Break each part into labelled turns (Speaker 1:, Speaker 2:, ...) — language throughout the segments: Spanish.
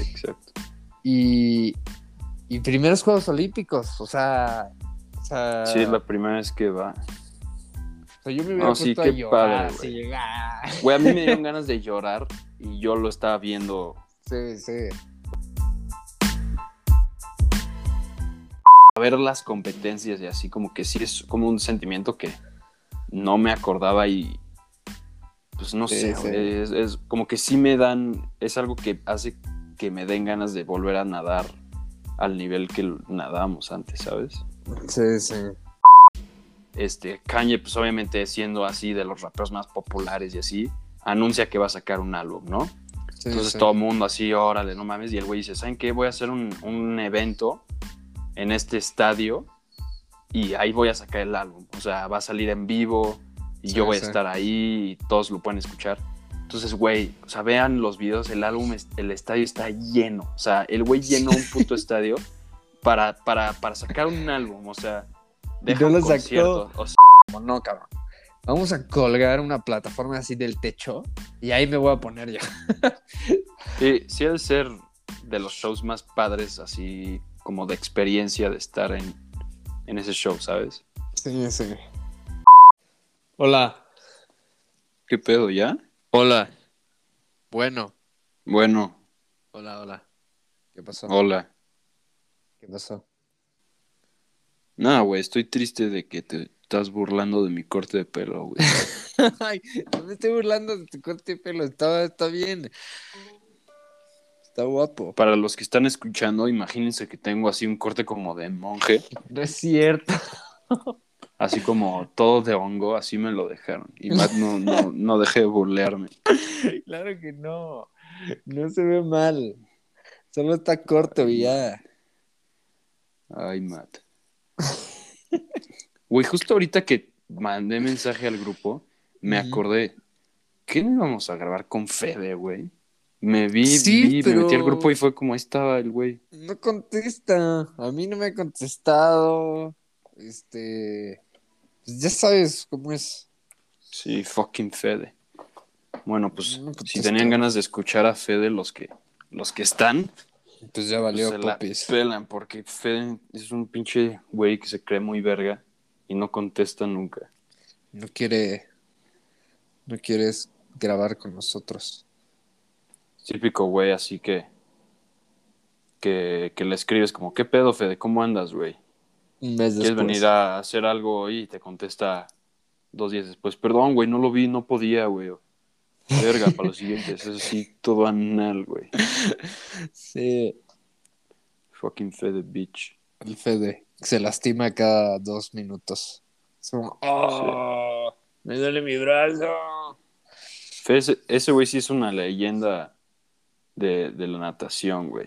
Speaker 1: exacto.
Speaker 2: Y primeros Juegos Olímpicos, o sea,
Speaker 1: Sí, es la primera vez que va.
Speaker 2: O sea, yo me hubiera puesto a llorar, así.
Speaker 1: Güey, a mí me dieron ganas de llorar y yo lo estaba viendo.
Speaker 2: Sí, sí.
Speaker 1: A ver las competencias y así, como que sí es como un sentimiento que no me acordaba y pues no sé,
Speaker 2: sí.
Speaker 1: Es como que sí me dan, es algo que hace que me den ganas de volver a nadar al nivel que nadamos antes, ¿sabes?
Speaker 2: Sí, sí.
Speaker 1: Kanye, pues obviamente siendo así de los raperos más populares y así, anuncia que va a sacar un álbum, ¿no?
Speaker 2: Sí,
Speaker 1: entonces
Speaker 2: sí.
Speaker 1: todo el mundo así, órale, no mames, y el güey dice, ¿saben qué? Voy a hacer un evento en este estadio y ahí voy a sacar el álbum, o sea, va a salir en vivo y yo voy a estar ahí y todos lo pueden escuchar. Entonces, güey, o sea, vean los videos, el álbum, el estadio está lleno, o sea, el güey llenó un puto estadio para sacar un álbum, o sea, deja un concierto. O sea,
Speaker 2: no, cabrón. Vamos a colgar una plataforma así del techo y ahí me voy a poner yo.
Speaker 1: Sí ha de ser de los shows más padres, así como de experiencia de estar en ese show, ¿sabes?
Speaker 2: Sí, sí. Hola.
Speaker 1: ¿Qué pedo, ya?
Speaker 2: Hola. Bueno.
Speaker 1: Hola.
Speaker 2: ¿Qué pasó?
Speaker 1: Hola.
Speaker 2: ¿Qué pasó?
Speaker 1: Nada, güey, estoy triste de que te estás burlando de mi corte de pelo, güey.
Speaker 2: Ay, no me estoy burlando de tu corte de pelo. Está bien. Está guapo.
Speaker 1: Para los que están escuchando, imagínense que tengo así un corte como de monje,
Speaker 2: No es cierto.
Speaker 1: así como todo de hongo, así me lo dejaron. Y Matt no dejé de burlearme.
Speaker 2: Claro que no. No se ve mal. Solo está corto y ya.
Speaker 1: Ay, Matt. Güey, justo ahorita que mandé mensaje al grupo, me acordé, ¿qué no íbamos a grabar con Fede, güey? Me
Speaker 2: Sí,
Speaker 1: me metí al grupo y
Speaker 2: pero
Speaker 1: fue como ahí estaba el güey.
Speaker 2: no contesta. A mí no me ha contestado. Pues ya sabes cómo es.
Speaker 1: Sí, fucking Fede. Bueno, pues
Speaker 2: No
Speaker 1: si tenían
Speaker 2: contesta.
Speaker 1: ganas de escuchar a Fede, los que están,
Speaker 2: Pues ya
Speaker 1: pues
Speaker 2: valió
Speaker 1: se la
Speaker 2: popis.
Speaker 1: pelan, porque Fede es un pinche güey que se cree muy verga y no contesta nunca.
Speaker 2: No quiere, no quieres grabar con nosotros.
Speaker 1: Típico güey, así que le escribes como, ¿qué pedo, Fede? ¿Cómo andas, güey?
Speaker 2: Un mes
Speaker 1: ¿Quieres venir
Speaker 2: después.
Speaker 1: a hacer algo? Y te contesta 2 días después, perdón, güey, no lo vi, no podía, güey. Verga, para los siguientes, eso sí, todo anal, güey.
Speaker 2: Sí,
Speaker 1: Fucking Fede bitch.
Speaker 2: el Fede se lastima cada 2 minutos. Es como,
Speaker 1: Sí.
Speaker 2: ¡oh! Me duele mi brazo.
Speaker 1: Fede, ese güey sí es una leyenda de la natación, güey.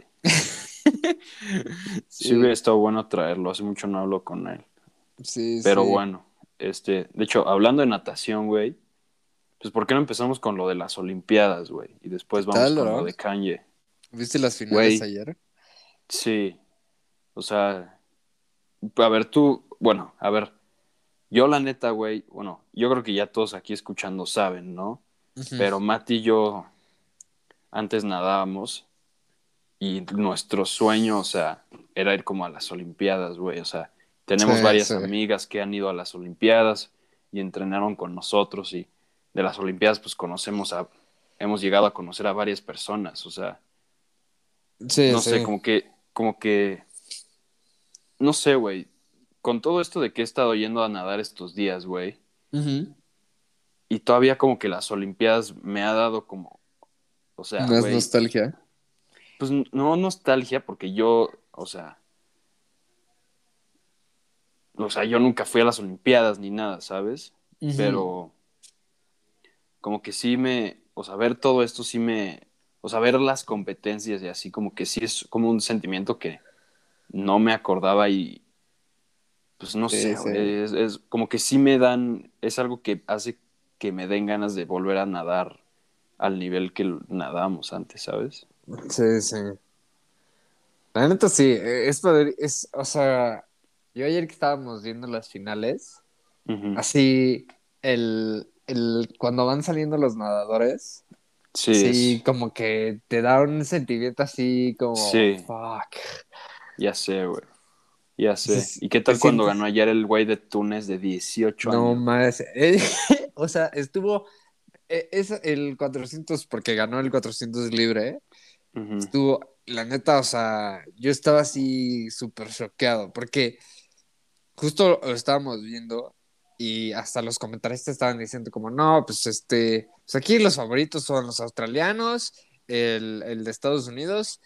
Speaker 1: Sí
Speaker 2: Sí,
Speaker 1: hubiera estado bueno traerlo, hace mucho no hablo con él.
Speaker 2: sí,
Speaker 1: Pero
Speaker 2: sí.
Speaker 1: bueno, de hecho, hablando de natación, güey, pues ¿por qué no empezamos con lo de las Olimpiadas, güey? Y
Speaker 2: ¿Qué
Speaker 1: después vamos
Speaker 2: tal,
Speaker 1: con lo
Speaker 2: bro?
Speaker 1: de Kanye.
Speaker 2: ¿Viste las finales
Speaker 1: Güey,
Speaker 2: ayer?
Speaker 1: sí, o sea, a ver tú, bueno, a ver, yo la neta, güey, bueno, yo creo que ya todos aquí escuchando saben, ¿no?
Speaker 2: Ujú.
Speaker 1: Pero Mati y yo antes nadábamos y nuestro sueño, o sea, era ir como a las Olimpiadas, güey, o sea, tenemos
Speaker 2: Sí,
Speaker 1: varias
Speaker 2: sí.
Speaker 1: amigas que han ido a las Olimpiadas y entrenaron con nosotros y de las Olimpiadas pues hemos llegado a conocer a varias personas, o sea,
Speaker 2: Sí,
Speaker 1: no sé,
Speaker 2: sí.
Speaker 1: como que, no sé, güey, con todo esto de que he estado yendo a nadar estos días, güey,
Speaker 2: Ujú.
Speaker 1: y todavía como que las Olimpiadas me ha dado como, o sea,
Speaker 2: Más
Speaker 1: güey,
Speaker 2: nostalgia.
Speaker 1: pues no nostalgia porque yo, o sea, yo nunca fui a las Olimpiadas ni nada, ¿sabes?
Speaker 2: Ujú.
Speaker 1: Pero como que o sea, ver todo esto o sea, ver las competencias y así como que sí es como un sentimiento que no me acordaba y pues no
Speaker 2: Sí,
Speaker 1: sé,
Speaker 2: sí.
Speaker 1: güey, es como que es algo que hace que me den ganas de volver a nadar al nivel que nadábamos antes, ¿sabes?
Speaker 2: Sí, sí. La neta sí, o sea, yo ayer que estábamos viendo las finales,
Speaker 1: Ujú.
Speaker 2: así, cuando van saliendo los nadadores,
Speaker 1: Sí,
Speaker 2: sí, como que te da un sentimiento así como,
Speaker 1: sí,
Speaker 2: fuck.
Speaker 1: ya sé, güey. Ya sé.
Speaker 2: Dices,
Speaker 1: ¿Y qué
Speaker 2: te
Speaker 1: tal cuando ganó
Speaker 2: sientes,
Speaker 1: ayer el güey de Túnez de 18
Speaker 2: no
Speaker 1: años, güey?
Speaker 2: más. O sea, estuvo, es el 400 porque ganó el 400 libre, ¿eh?
Speaker 1: Ujú.
Speaker 2: Estuvo, la neta, o sea, yo estaba así súper choqueado, porque justo lo estábamos viendo y hasta los comentaristas estaban diciendo como, no, pues aquí los favoritos son los australianos, el de Estados Unidos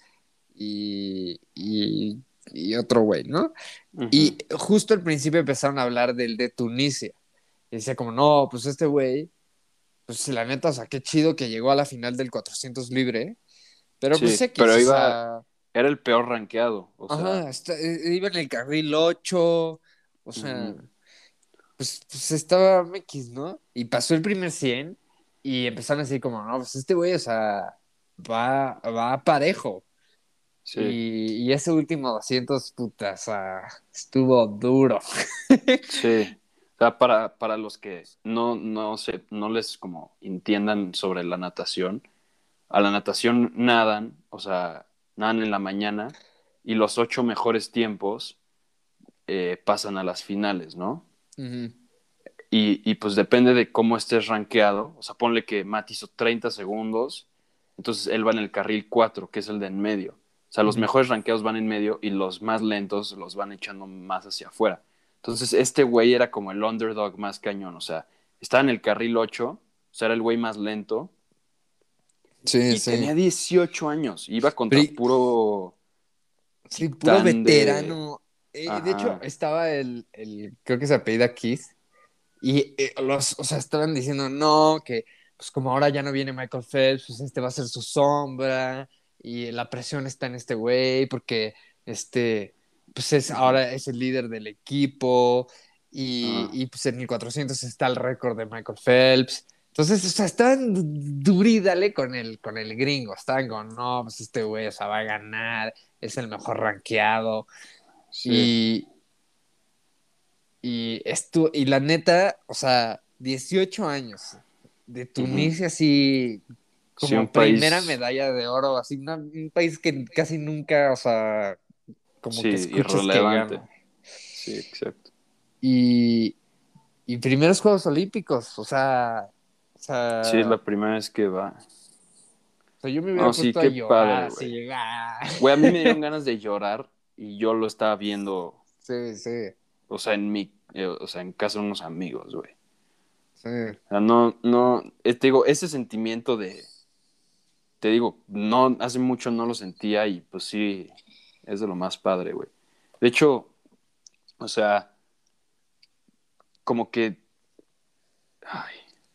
Speaker 2: y otro güey, ¿no?
Speaker 1: Ujú.
Speaker 2: Y justo al principio empezaron a hablar del de Tunisia. Y decía como, no, pues este güey, pues la neta, o sea, qué chido que llegó a la final del 400 libre, pero pues
Speaker 1: Sí,
Speaker 2: X,
Speaker 1: pero
Speaker 2: o
Speaker 1: iba,
Speaker 2: sea,
Speaker 1: era el peor rankeado, o sea,
Speaker 2: ajá, iba en el carril 8, o sea,
Speaker 1: ujú.
Speaker 2: pues estaba X, ¿no? Y pasó el primer 100 y empezaron a decir como, no, pues este güey, o sea, va parejo.
Speaker 1: Sí,
Speaker 2: Y ese último 200 putas, estuvo duro.
Speaker 1: sí. O sea, para los que no sé, no les como entiendan sobre la natación, a la natación nadan, o sea, nadan en la mañana y los 8 mejores tiempos pasan a las finales, ¿no?
Speaker 2: Ujú,
Speaker 1: Y pues depende de cómo estés rankeado. O sea, ponle que Matt hizo 30 segundos, entonces él va en el carril 4, que es el de en medio. O sea, los
Speaker 2: ujú.
Speaker 1: mejores rankeados van en medio y los más lentos los van echando más hacia afuera. Entonces, este güey era como el underdog más cañón. O sea, estaba en el carril 8, o sea, era el güey más lento
Speaker 2: Sí,
Speaker 1: y
Speaker 2: sí.
Speaker 1: tenía 18 años. Iba contra
Speaker 2: Pero,
Speaker 1: puro
Speaker 2: sí, puro
Speaker 1: titán de...
Speaker 2: veterano. De hecho,
Speaker 1: Ajá,
Speaker 2: estaba creo que se apellida Keith, y o sea, estaban diciendo, no, que pues como ahora ya no viene Michael Phelps, pues este va a ser su sombra, y la presión está en este güey, porque este, pues
Speaker 1: ujú,
Speaker 2: ahora es el líder del equipo,
Speaker 1: ajá,
Speaker 2: y pues en el 400 está el récord de Michael Phelps. Entonces, o sea, estaban durídale con el gringo, estaban con, no, pues este güey, o sea, va a ganar, es el mejor rankeado.
Speaker 1: sí,
Speaker 2: Y, y la neta, o sea, 18 años de
Speaker 1: ujú.
Speaker 2: Tunisia, así
Speaker 1: Sí, un
Speaker 2: como primera
Speaker 1: país,
Speaker 2: medalla de oro, así un país que casi nunca, o sea, como
Speaker 1: sí,
Speaker 2: que escuchas que
Speaker 1: irrelevante.
Speaker 2: gana.
Speaker 1: Sí, exacto.
Speaker 2: Y, y primeros Juegos Olímpicos,
Speaker 1: Sí, es
Speaker 2: o
Speaker 1: la primera vez que va.
Speaker 2: sea, yo me hubiera
Speaker 1: No, sí,
Speaker 2: puesto a
Speaker 1: qué
Speaker 2: llorar
Speaker 1: padre, güey.
Speaker 2: así,
Speaker 1: Güey, a mí me dieron ganas de llorar y yo lo estaba viendo,
Speaker 2: Sí, sí,
Speaker 1: o sea, o sea, en casa de unos amigos, güey.
Speaker 2: sí.
Speaker 1: O sea, no, te digo, ese sentimiento de, te digo, no, hace mucho no lo sentía y pues sí, es de lo más padre, güey. De hecho, o sea, como que, ay,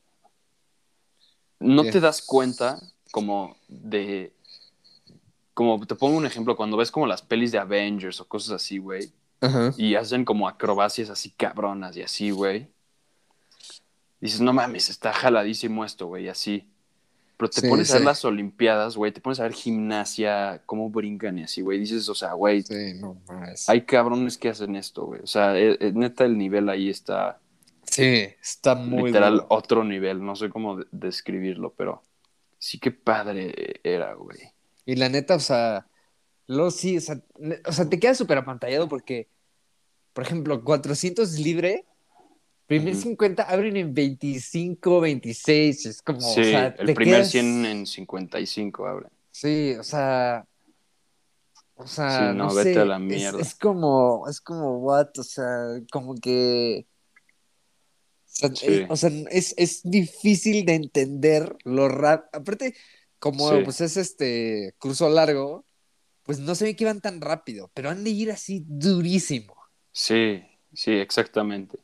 Speaker 1: no
Speaker 2: ¿Qué?
Speaker 1: te das cuenta como de, como te pongo un ejemplo, cuando ves como las pelis de Avengers o cosas así, güey,
Speaker 2: Ajá.
Speaker 1: y hacen como acrobacias así cabronas y así, güey. Dices, no mames, está jaladísimo esto, güey, así. Pero te
Speaker 2: Sí,
Speaker 1: pones a ver
Speaker 2: sí.
Speaker 1: las Olimpiadas, güey, te pones a ver gimnasia, cómo brincan y así, güey. Dices, o sea, güey,
Speaker 2: Sí, no más.
Speaker 1: hay cabrones que hacen esto, güey. O sea, neta, el nivel ahí está
Speaker 2: Sí, está muy
Speaker 1: literal
Speaker 2: duro.
Speaker 1: otro nivel. No sé cómo describirlo, pero sí que padre era, güey.
Speaker 2: Y la neta, o sea, luego sí, o sea, te quedas súper apantallado porque, por ejemplo, 400 libre, primer
Speaker 1: Ujú.
Speaker 2: 50 abren en 25 26 es como, o
Speaker 1: Sí,
Speaker 2: sea,
Speaker 1: el
Speaker 2: te
Speaker 1: primer 100
Speaker 2: quedas,
Speaker 1: en 55 abre.
Speaker 2: sí, o
Speaker 1: Sí,
Speaker 2: sea, no
Speaker 1: no, vete a
Speaker 2: sé,
Speaker 1: la mierda.
Speaker 2: es como, what, o sea, como que,
Speaker 1: Sí,
Speaker 2: o sea, es difícil de entender lo rápido, aparte, como
Speaker 1: sí,
Speaker 2: pues es curso largo, pues no se ve que iban tan rápido, pero han de ir así durísimo.
Speaker 1: sí, sí, exactamente.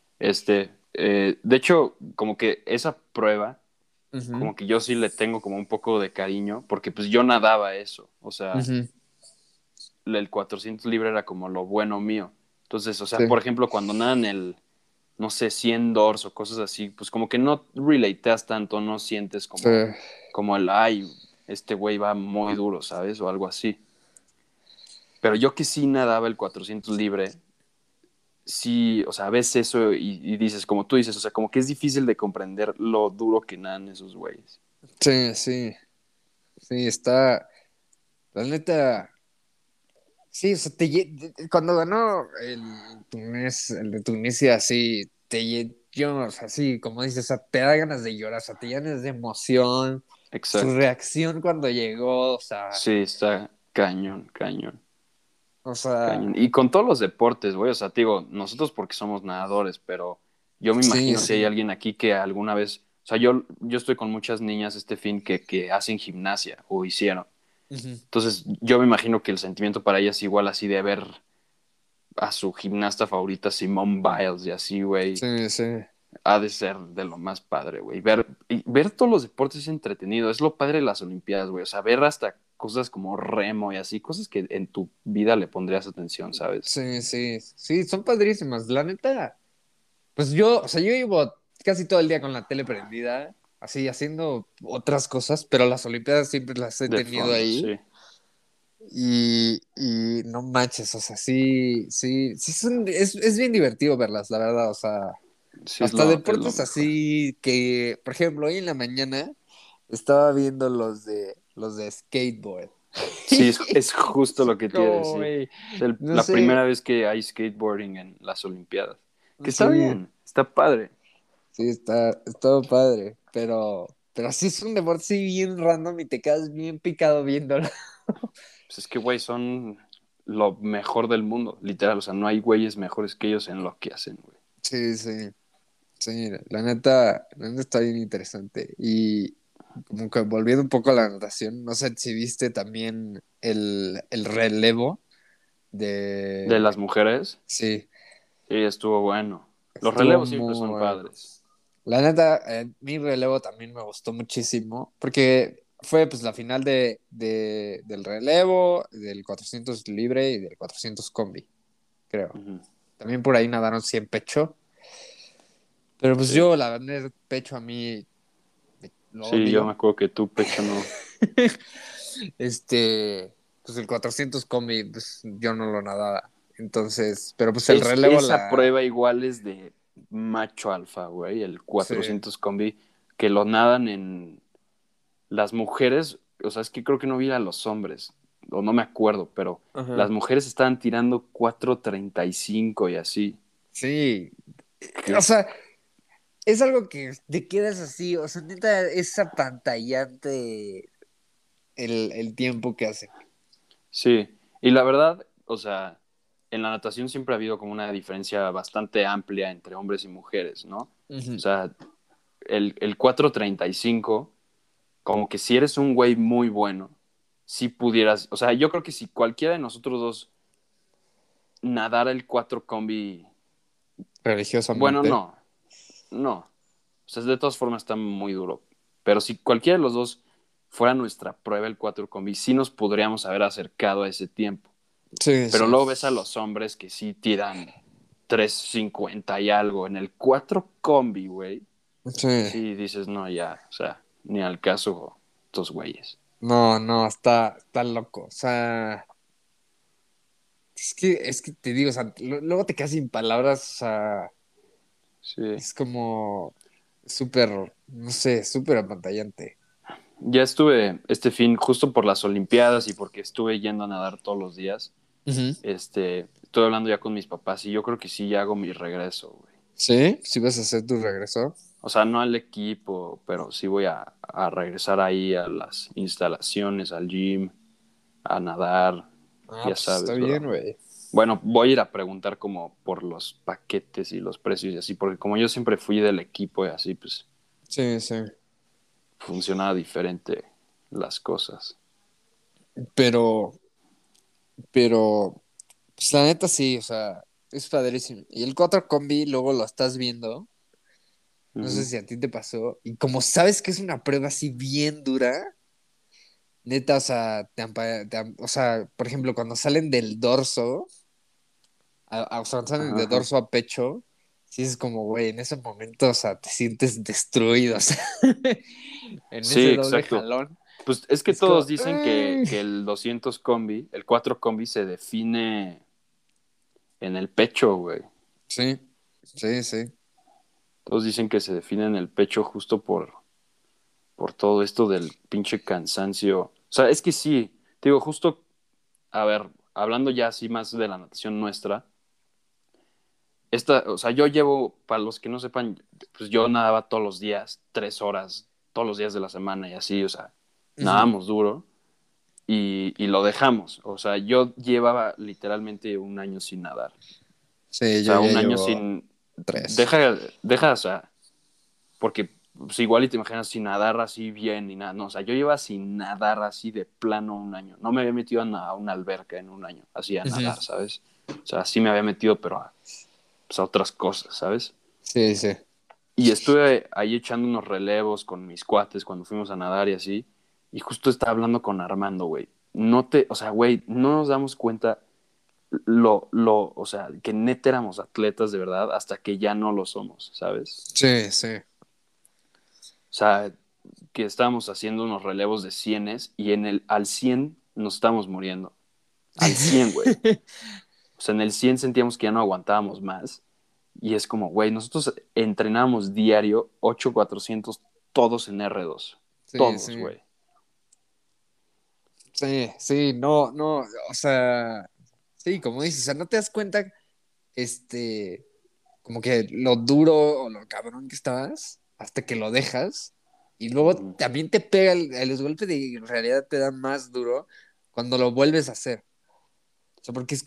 Speaker 1: De hecho, como que esa prueba,
Speaker 2: Ujú,
Speaker 1: como que yo sí le tengo como un poco de cariño, porque pues yo nadaba eso, o sea,
Speaker 2: ujú,
Speaker 1: el 400 libre era como lo bueno mío. Entonces, o sea,
Speaker 2: sí,
Speaker 1: por ejemplo, cuando nadan no sé, 100 doors o cosas así, pues como que no relateas tanto, no sientes
Speaker 2: sí.
Speaker 1: como ay, este güey va muy duro, ¿sabes? O algo así. Pero yo que sí nadaba el 400 libre, sí, o sea, ves eso y dices, como tú dices, o sea, como que es difícil de comprender lo duro que nadan esos güeyes.
Speaker 2: Sí, sí, sí, está, la neta, sí, o sea, cuando ganó el de Tunisia, así, yo, o sea, sí, como dices, o sea, te da ganas de llorar, o sea, te llenas de emoción, su
Speaker 1: Exacto.
Speaker 2: reacción cuando llegó,
Speaker 1: Sí, está cañón, cañón,
Speaker 2: o sea,
Speaker 1: cañón. Y con todos los deportes, güey, o sea, te digo, nosotros porque somos nadadores, pero yo me
Speaker 2: sí,
Speaker 1: imagino si hay
Speaker 2: sí,
Speaker 1: alguien aquí que alguna vez, o sea, yo estoy con muchas niñas este fin que hacen gimnasia o hicieron.
Speaker 2: ujú,
Speaker 1: Entonces, yo me imagino que el sentimiento para ellas es igual así de ver a su gimnasta favorita, Simone Biles, y así, güey,
Speaker 2: sí, sí,
Speaker 1: ha de ser de lo más padre, güey. Ver todos los deportes es entretenido, es lo padre de las Olimpiadas, güey. O sea, ver hasta cosas como remo y así, cosas que en tu vida le pondrías atención, ¿sabes?
Speaker 2: sí, sí, sí, son padrísimas, la neta. Pues yo, o sea, yo llevo casi todo el día con la tele prendida, así haciendo otras cosas, pero las Olimpiadas siempre las he
Speaker 1: De
Speaker 2: tenido
Speaker 1: fondo,
Speaker 2: ahí
Speaker 1: sí.
Speaker 2: y no manches, o sea, sí, sí, sí, es bien divertido verlas, la verdad, o sea,
Speaker 1: Sí,
Speaker 2: hasta
Speaker 1: es lo
Speaker 2: deportes
Speaker 1: mejor.
Speaker 2: así que, por ejemplo, hoy en la mañana estaba viendo los de skateboard.
Speaker 1: Sí, es justo lo que te iba a
Speaker 2: Como,
Speaker 1: decir.
Speaker 2: güey,
Speaker 1: Es
Speaker 2: no
Speaker 1: la primera
Speaker 2: sé,
Speaker 1: vez que hay skateboarding en las Olimpiadas. Que está
Speaker 2: sí.
Speaker 1: bien, está padre.
Speaker 2: Sí, está padre, pero sí es un deporte así bien random y te quedas bien picado viéndolo.
Speaker 1: Pues es que, güey, son lo mejor del mundo, literal. O sea, no hay güeyes mejores que ellos en lo que hacen, güey.
Speaker 2: Sí, sí, sí, la neta está bien interesante. Y como que volviendo un poco a la natación, no sé si viste también el relevo
Speaker 1: De
Speaker 2: de...
Speaker 1: las mujeres,
Speaker 2: Sí,
Speaker 1: sí, estuvo bueno. Los
Speaker 2: estuvo
Speaker 1: relevos siempre son
Speaker 2: muy bueno.
Speaker 1: padres.
Speaker 2: La neta, mi relevo también me gustó muchísimo, porque fue pues la final del relevo, del 400 libre y del 400 combi, creo.
Speaker 1: Ujú.
Speaker 2: También por ahí nadaron 100 pecho, pero pues
Speaker 1: Sí,
Speaker 2: yo la verdad el pecho a mí lo
Speaker 1: sí, yo me
Speaker 2: odio.
Speaker 1: acuerdo que tu pecho no.
Speaker 2: Pues el 400 combi, pues yo no lo nadaba. Entonces, pero pues el relevo
Speaker 1: Esa prueba igual es de macho alfa, güey, el
Speaker 2: sí,
Speaker 1: 400 combi, que lo nadan en las mujeres, o sea, es que creo que no vi a los hombres, o no me acuerdo, pero las
Speaker 2: ajá.
Speaker 1: mujeres estaban tirando 4:35 y así.
Speaker 2: Sí, o
Speaker 1: ¿Qué?
Speaker 2: sea, es algo que te quedas así, o sea, neta, es apantallante el tiempo que hace.
Speaker 1: Sí, y la verdad, o sea, en la natación siempre ha habido como una diferencia bastante amplia entre hombres y mujeres, ¿no? O
Speaker 2: Ujú.
Speaker 1: sea, el 4:35 como que si eres un güey muy bueno, si pudieras, o sea, yo creo que si cualquiera de nosotros dos nadara el 4 combi, bueno,
Speaker 2: Religiosamente.
Speaker 1: no, o sea, de todas formas está muy duro, pero si cualquiera de los dos fuera nuestra prueba el 4 combi, sí nos podríamos haber acercado a ese tiempo,
Speaker 2: Sí,
Speaker 1: pero
Speaker 2: sí.
Speaker 1: luego ves a los hombres que sí tiran 3:50 y algo en el 4 combi, güey,
Speaker 2: Sí.
Speaker 1: sí dices, no, ya, o sea, ni al caso estos güeyes.
Speaker 2: No, no, está loco. O sea, es que te digo, o sea, luego te quedas sin palabras, o sea,
Speaker 1: Sí.
Speaker 2: es como súper, no sé, súper apantallante.
Speaker 1: Ya estuve este fin justo por las Olimpiadas y porque estuve yendo a nadar todos los días.
Speaker 2: Ujú.
Speaker 1: Estoy hablando ya con mis papás y yo creo que sí ya hago mi regreso, güey.
Speaker 2: ¿Sí? ¿Sí vas a hacer tu regreso?
Speaker 1: O sea, no al equipo, pero sí voy a regresar ahí a las instalaciones, al gym, a nadar,
Speaker 2: Ah,
Speaker 1: ya
Speaker 2: pues está
Speaker 1: sabes,
Speaker 2: bien,
Speaker 1: bro.
Speaker 2: güey.
Speaker 1: Bueno, voy a ir a preguntar como por los paquetes y los precios y así, porque como yo siempre fui del equipo y así, pues
Speaker 2: Sí, sí.
Speaker 1: funcionaba diferente las cosas.
Speaker 2: Pero, pero, pues la neta sí, o sea, es padrísimo. Y el 4 combi, luego lo estás viendo, no sé
Speaker 1: Ujú.
Speaker 2: si a ti te pasó, y como sabes que es una prueba así bien dura, neta, o sea, o sea, por ejemplo, cuando salen del dorso, o sea, cuando salen
Speaker 1: Ajá,
Speaker 2: de
Speaker 1: ajá.
Speaker 2: dorso a pecho, sí es como, güey, en ese momento, o sea, te sientes destruido, o sea, en
Speaker 1: Sí,
Speaker 2: ese doble
Speaker 1: exacto.
Speaker 2: jalón,
Speaker 1: Pues es que
Speaker 2: es
Speaker 1: todos
Speaker 2: como,
Speaker 1: dicen que el 200 combi, el 4 combi se define en el pecho, güey.
Speaker 2: sí, sí, sí,
Speaker 1: Todos dicen que se define en el pecho justo por todo esto del pinche cansancio. O sea, es que sí, te digo, justo, a ver, hablando ya así más de la natación nuestra, o sea, yo llevo, para los que no sepan, pues yo nadaba todos los días, 3 horas, todos los días de la semana y así, o sea,
Speaker 2: Ujú.
Speaker 1: nadábamos duro y lo dejamos. O sea, yo llevaba literalmente un año sin nadar. O
Speaker 2: Sí, yo
Speaker 1: sea,
Speaker 2: ya
Speaker 1: un año
Speaker 2: llevo
Speaker 1: sin...
Speaker 2: 3.
Speaker 1: Deja, o sea, porque pues, igual y te imaginas sin nadar así bien ni nada. No, o sea, yo llevaba sin nadar así de plano un año. No me había metido a una alberca en un año, así a
Speaker 2: Ujú.
Speaker 1: nadar, ¿sabes? O sea, sí me había metido, pero pues, a otras cosas, ¿sabes?
Speaker 2: Sí, sí.
Speaker 1: Y estuve ahí echando unos relevos con mis cuates cuando fuimos a nadar y así. Y justo estaba hablando con Armando, güey. O sea, güey, no nos damos cuenta o sea, que neta éramos atletas de verdad hasta que ya no lo somos, ¿sabes?
Speaker 2: Sí, sí.
Speaker 1: O sea, que estábamos haciendo unos relevos de cienes y al 100 nos estábamos muriendo. Al 100, güey. O sea, en el 100 sentíamos que ya no aguantábamos más. Y es como, güey, nosotros entrenamos diario 8400 todos en R2.
Speaker 2: Sí,
Speaker 1: Todos,
Speaker 2: sí.
Speaker 1: güey.
Speaker 2: Sí, sí, no, no, o sea, sí, como dices, o sea, no te das cuenta, este, como que lo duro o lo cabrón que estabas hasta que lo dejas y luego
Speaker 1: Ujú.
Speaker 2: también te pega los golpes de en realidad te dan más duro cuando lo vuelves a hacer. O sea, porque es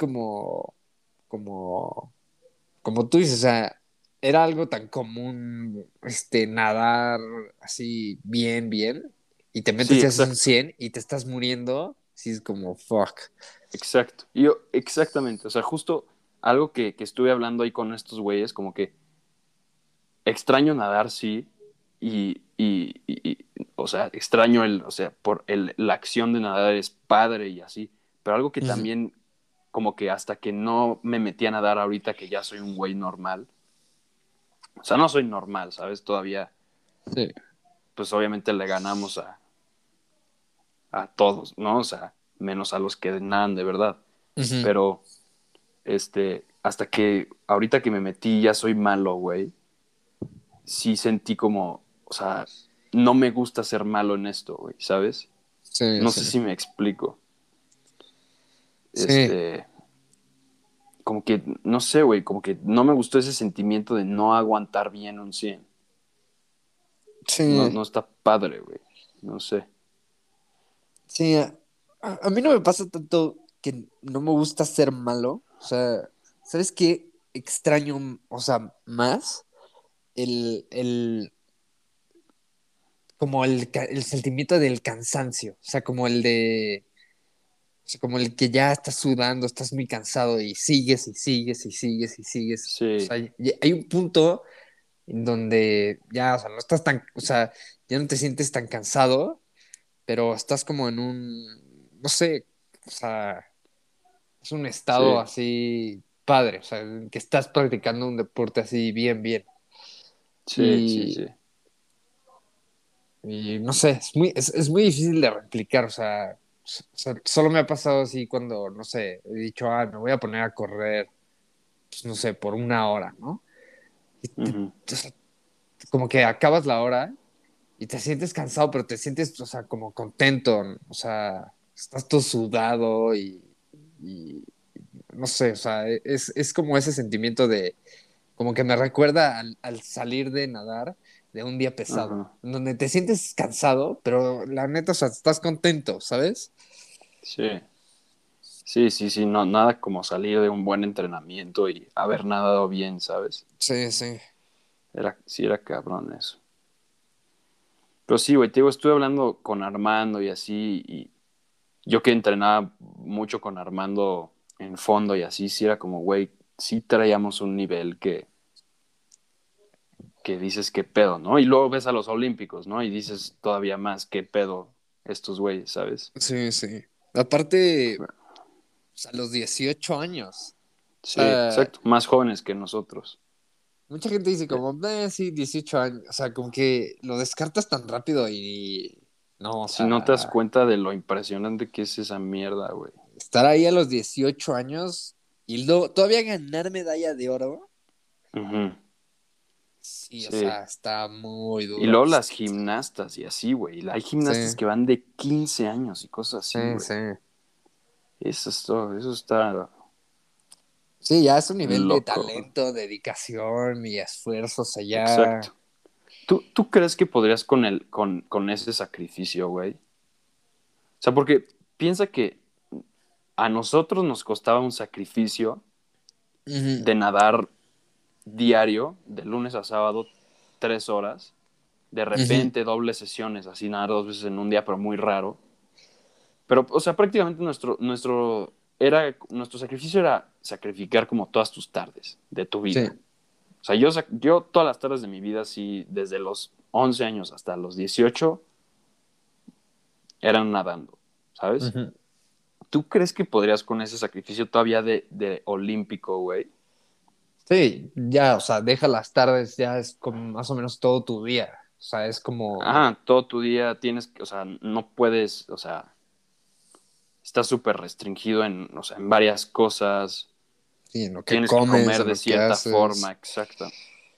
Speaker 2: como, como tú dices, o sea, era algo tan común, nadar así bien, bien, y te
Speaker 1: Sí,
Speaker 2: metes y haces un
Speaker 1: exacto.
Speaker 2: 100 y te estás muriendo, sí es como, fuck.
Speaker 1: Exacto. Y yo, exactamente. O sea, justo algo que estuve hablando ahí con estos güeyes, como que extraño nadar, sí, o sea, extraño o sea, la acción de nadar es padre y así, pero algo que
Speaker 2: Ujú.
Speaker 1: también, como que hasta que no me metí a nadar ahorita que ya soy un güey normal, o sea, no soy normal, ¿sabes? Todavía,
Speaker 2: Sí.
Speaker 1: pues obviamente le ganamos a todos, ¿no? O sea, menos a los que nadan de verdad,
Speaker 2: Ujú.
Speaker 1: pero, hasta que ahorita que me metí ya soy malo, güey, sí sentí como, o sea, no me gusta ser malo en esto, güey, ¿sabes?
Speaker 2: Sí,
Speaker 1: No
Speaker 2: sí.
Speaker 1: sé si me explico.
Speaker 2: Sí,
Speaker 1: Este, como que, no sé, güey, como que no me gustó ese sentimiento de no aguantar bien un 100. No,
Speaker 2: sí,
Speaker 1: no está padre, güey. No sé.
Speaker 2: sí. A mí no me pasa tanto que no me gusta ser malo. O sea, ¿sabes qué? Extraño, o sea, más el como el sentimiento del cansancio. O sea, como el de, o sea, como el que ya estás sudando, estás muy cansado y sigues y sigues y sigues y sigues. O
Speaker 1: Sí,
Speaker 2: sea, hay un punto en donde ya, o sea, no estás tan, o sea, ya no te sientes tan cansado, pero estás como en un, no sé, o sea, es un estado
Speaker 1: sí,
Speaker 2: así padre, o sea, en que estás practicando un deporte así bien, bien.
Speaker 1: sí, sí,
Speaker 2: Y,
Speaker 1: sí.
Speaker 2: y no sé, es muy difícil de replicar, o sea, solo me ha pasado así cuando, no sé, he dicho, ah, me voy a poner a correr, pues, no sé, por una hora, ¿no? Y
Speaker 1: Ujú.
Speaker 2: o sea, como que acabas la hora y te sientes cansado, pero te sientes, o sea, como contento, o sea, estás todo sudado y no sé, o sea, es como ese sentimiento de, como que me recuerda al salir de nadar de un día pesado,
Speaker 1: Ajá.
Speaker 2: en donde te sientes cansado, pero la neta, o sea, estás contento, ¿sabes?
Speaker 1: Sí, sí, sí, sí. No, nada como salir de un buen entrenamiento y haber nadado bien, ¿sabes?
Speaker 2: Sí, sí.
Speaker 1: Sí, era cabrón eso. Pero sí, güey, te digo, estuve hablando con Armando y así, y yo que entrenaba mucho con Armando en fondo y así, sí era como, güey, sí traíamos un nivel que dices qué pedo, ¿no? Y luego ves a los Olímpicos, ¿no? Y dices todavía más qué pedo estos güeyes, ¿sabes?
Speaker 2: Sí, sí. Aparte, pues, a los 18 años. O
Speaker 1: Sí,
Speaker 2: sea,
Speaker 1: exacto, más jóvenes que nosotros.
Speaker 2: mucha gente dice
Speaker 1: Eh,
Speaker 2: como, sí, 18 años. O sea, como que lo descartas tan rápido y no, o
Speaker 1: Si no te das
Speaker 2: sea,
Speaker 1: cuenta de lo impresionante que es esa mierda, güey.
Speaker 2: estar ahí a los 18 años y todavía ganar medalla de oro.
Speaker 1: Ujú.
Speaker 2: Sí, o
Speaker 1: Sí.
Speaker 2: sea, está muy
Speaker 1: Y
Speaker 2: duro.
Speaker 1: luego las gimnastas y así, güey. Hay
Speaker 2: Sí,
Speaker 1: gimnastas que van de 15 años y cosas así,
Speaker 2: sí,
Speaker 1: güey.
Speaker 2: sí.
Speaker 1: Eso es todo, eso está
Speaker 2: Sí, ya es un nivel de
Speaker 1: loco.
Speaker 2: talento, dedicación y esfuerzo, o sea, ya.
Speaker 1: Exacto. ¿Tú crees que podrías con ese sacrificio, güey? O sea, porque piensa que a nosotros nos costaba un sacrificio
Speaker 2: Ujú,
Speaker 1: de nadar diario, de lunes a sábado, 3 horas. De
Speaker 2: ujú.
Speaker 1: repente, dobles sesiones, así nadar 2 veces en un día, pero muy raro. Pero, o sea, prácticamente nuestro sacrificio era sacrificar como todas tus tardes de tu vida.
Speaker 2: Sí.
Speaker 1: O sea, yo todas las tardes de mi vida, sí, desde los 11 años hasta los 18 eran nadando, ¿sabes?
Speaker 2: Ujú.
Speaker 1: ¿Tú crees que podrías con ese sacrificio todavía de olímpico, güey?
Speaker 2: Sí, ya, o sea, deja las tardes, ya es como más o menos todo tu día. O sea, es como,
Speaker 1: Todo tu día tienes que, o sea, no puedes, o sea, estás súper restringido o sea, en varias cosas.
Speaker 2: sí, en lo que
Speaker 1: Tienes que
Speaker 2: comes,
Speaker 1: comer
Speaker 2: en
Speaker 1: de
Speaker 2: lo que
Speaker 1: cierta forma,
Speaker 2: haces.
Speaker 1: exacta.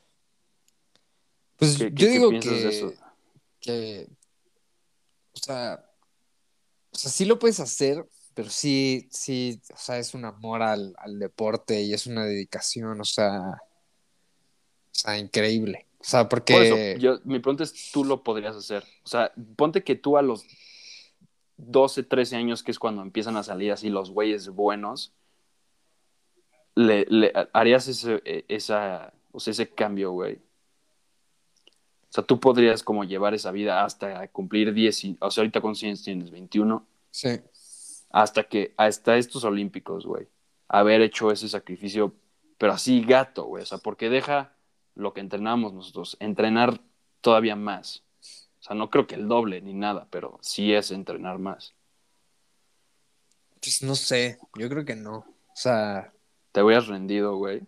Speaker 2: Pues
Speaker 1: ¿Qué,
Speaker 2: yo
Speaker 1: qué, qué
Speaker 2: digo
Speaker 1: piensas de eso?
Speaker 2: que, o sea, sí lo puedes hacer, pero sí, sí, o sea, es un amor al deporte y es una dedicación, o sea, increíble. O sea,
Speaker 1: Por eso,
Speaker 2: porque,
Speaker 1: mi pregunta es, ¿tú lo podrías hacer? O sea, ponte que tú a los 12, 13 años, que es cuando empiezan a salir así los güeyes buenos, le harías o sea, ese cambio, güey. O sea, tú podrías como llevar esa vida hasta cumplir 10, o sea, ahorita cuántos años tienes, 21,
Speaker 2: sí,
Speaker 1: hasta estos olímpicos, güey, haber hecho ese sacrificio, pero así gato, güey, o sea, porque deja lo que entrenamos nosotros, entrenar todavía más. O sea, no creo que el doble ni nada, pero sí es entrenar más.
Speaker 2: pues no sé, yo creo que no. O sea,
Speaker 1: Te hubieras rendido, güey.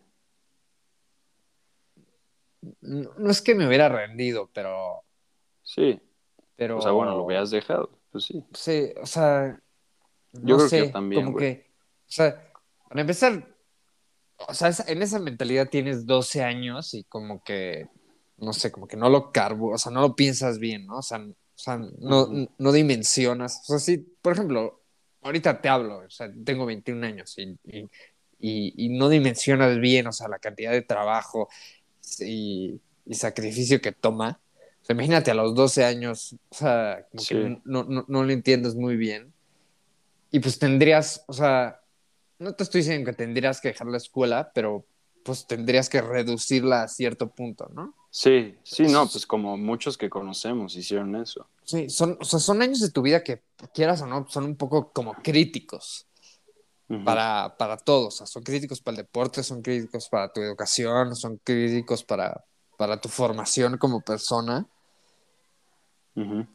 Speaker 2: no es que me hubiera rendido,
Speaker 1: Sí. O sea, bueno, lo
Speaker 2: pero,
Speaker 1: hubieras dejado. Pues sí.
Speaker 2: sí, o sea,
Speaker 1: Yo
Speaker 2: no
Speaker 1: creo que yo
Speaker 2: sé,
Speaker 1: también,
Speaker 2: como
Speaker 1: güey.
Speaker 2: que, o sea, para empezar, o sea, en esa mentalidad tienes 12 años y como que, no sé, como que no lo carbo, o sea, no lo piensas bien, ¿no? O sea, no,
Speaker 1: Ujú,
Speaker 2: no dimensionas. O sea, sí, por ejemplo, ahorita te hablo, o sea, tengo 21 años y no dimensionas bien, o sea, la cantidad de trabajo y sacrificio que toma. O sea, imagínate a los 12 años, o sea, como que
Speaker 1: sí.
Speaker 2: no lo entiendes muy bien. Y pues tendrías, o sea, no te estoy diciendo que tendrías que dejar la escuela, pero pues tendrías que reducirla a cierto punto, ¿no?
Speaker 1: Sí, sí, no,
Speaker 2: Esos,
Speaker 1: pues como muchos que conocemos hicieron eso.
Speaker 2: sí, o sea, son años de tu vida que, quieras o no, son un poco como críticos
Speaker 1: Ujú,
Speaker 2: para todos. O sea, son críticos para el deporte, son críticos para tu educación, son críticos para tu formación como persona.
Speaker 1: ujú.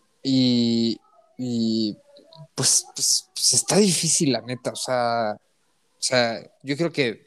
Speaker 2: Y pues está difícil, la neta. O sea, yo creo que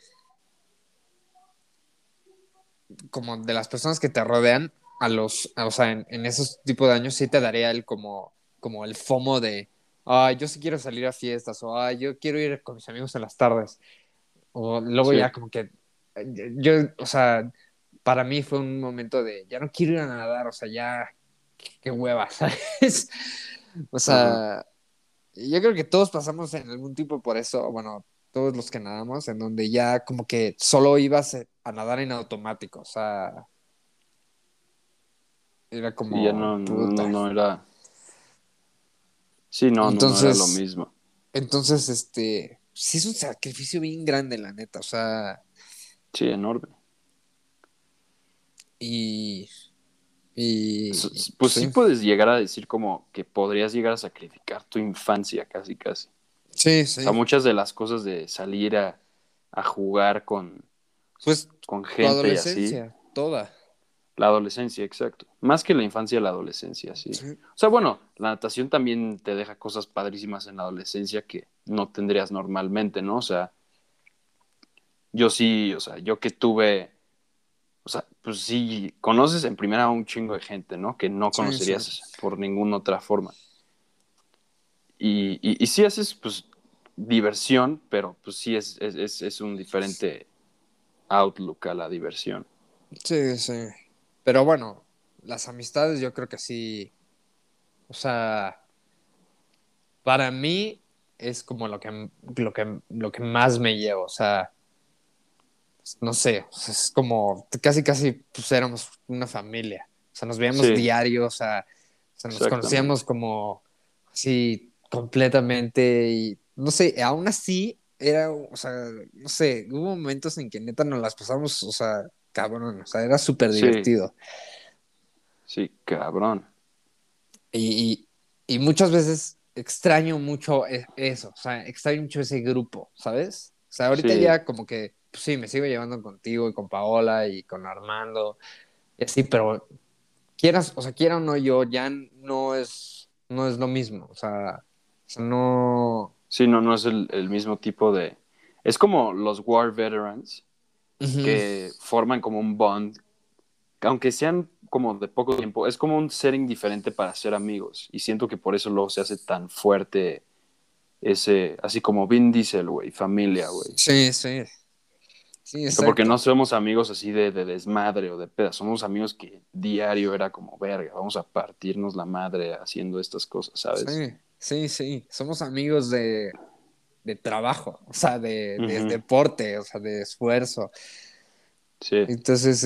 Speaker 2: como de las personas que te rodean, o sea, en esos tipos de años sí te daría como el FOMO de, yo sí quiero salir a fiestas, o yo quiero ir con mis amigos en las tardes, o luego
Speaker 1: Sí.
Speaker 2: ya como que, yo, o sea, para mí fue un momento de, ya no quiero ir a nadar, o sea, ya, qué hueva, ¿sabes? O
Speaker 1: Ajá.
Speaker 2: sea, yo creo que todos pasamos en algún tipo por eso, bueno, todos los que nadamos, en donde ya como que solo ibas a nadar en automático, o sea, era
Speaker 1: Sí, ya
Speaker 2: como
Speaker 1: no
Speaker 2: puta.
Speaker 1: era. Sí, no era lo
Speaker 2: Entonces,
Speaker 1: mismo.
Speaker 2: sí es un sacrificio bien grande, la neta, o sea,
Speaker 1: Sí, enorme.
Speaker 2: y, y
Speaker 1: Pues sí
Speaker 2: sí,
Speaker 1: puedes llegar a decir como que podrías llegar a sacrificar tu infancia casi, casi.
Speaker 2: sí,
Speaker 1: O sea,
Speaker 2: sí.
Speaker 1: muchas de las cosas de salir a jugar
Speaker 2: Pues
Speaker 1: con
Speaker 2: tu
Speaker 1: gente y así.
Speaker 2: adolescencia, toda.
Speaker 1: La adolescencia, exacto. Más que la infancia, la adolescencia, sí.
Speaker 2: Sí,
Speaker 1: O sea, bueno, la natación también te deja cosas padrísimas en la adolescencia que no tendrías normalmente, ¿no? O sea, yo sí, o sea, yo que tuve, o sea, pues sí, conoces en primera a un chingo de gente, ¿no? Que no
Speaker 2: sí, sí.
Speaker 1: conocerías por ninguna otra forma. Y sí haces, pues, diversión, pero pues sí es un diferente outlook a la diversión.
Speaker 2: Sí, sí. Pero bueno, las amistades yo creo que sí, o sea, para mí es como lo que más me llevo, o sea, no sé, o sea, es como casi casi pues éramos una familia, o sea, nos veíamos
Speaker 1: Sí,
Speaker 2: diario, o sea, nos conocíamos
Speaker 1: exactamente.
Speaker 2: como así completamente y no sé, aún así era, o sea, no sé, hubo momentos en que neta nos las pasamos, o sea, cabrón, o sea, era súper
Speaker 1: Sí,
Speaker 2: divertido.
Speaker 1: sí, cabrón.
Speaker 2: Y, y muchas veces extraño mucho eso, o sea, extraño mucho ese grupo, ¿sabes? O sea, ahorita
Speaker 1: Sí,
Speaker 2: ya como que, pues sí, me sigo llevando contigo y con Paola y con Armando y así, pero quieras, o sea, quiera o no yo, ya no es lo mismo, o sea, no...
Speaker 1: sí, no, no es el mismo tipo de... Es como los War Veterans
Speaker 2: Ujú.
Speaker 1: que forman como un bond, aunque sean como de poco tiempo, es como un setting diferente para ser amigos. Y siento que por eso luego se hace tan fuerte ese, así como Vin Diesel, güey, familia, güey.
Speaker 2: Sí, sí, sí,
Speaker 1: Porque no
Speaker 2: exacto.
Speaker 1: somos amigos así de desmadre o de pedas, somos amigos que diario era como, verga, vamos a partirnos la madre haciendo estas cosas, ¿sabes?
Speaker 2: Sí, sí, sí, somos amigos de trabajo, o sea, de
Speaker 1: Ujú.
Speaker 2: deporte, o sea, de esfuerzo.
Speaker 1: Sí,
Speaker 2: Entonces,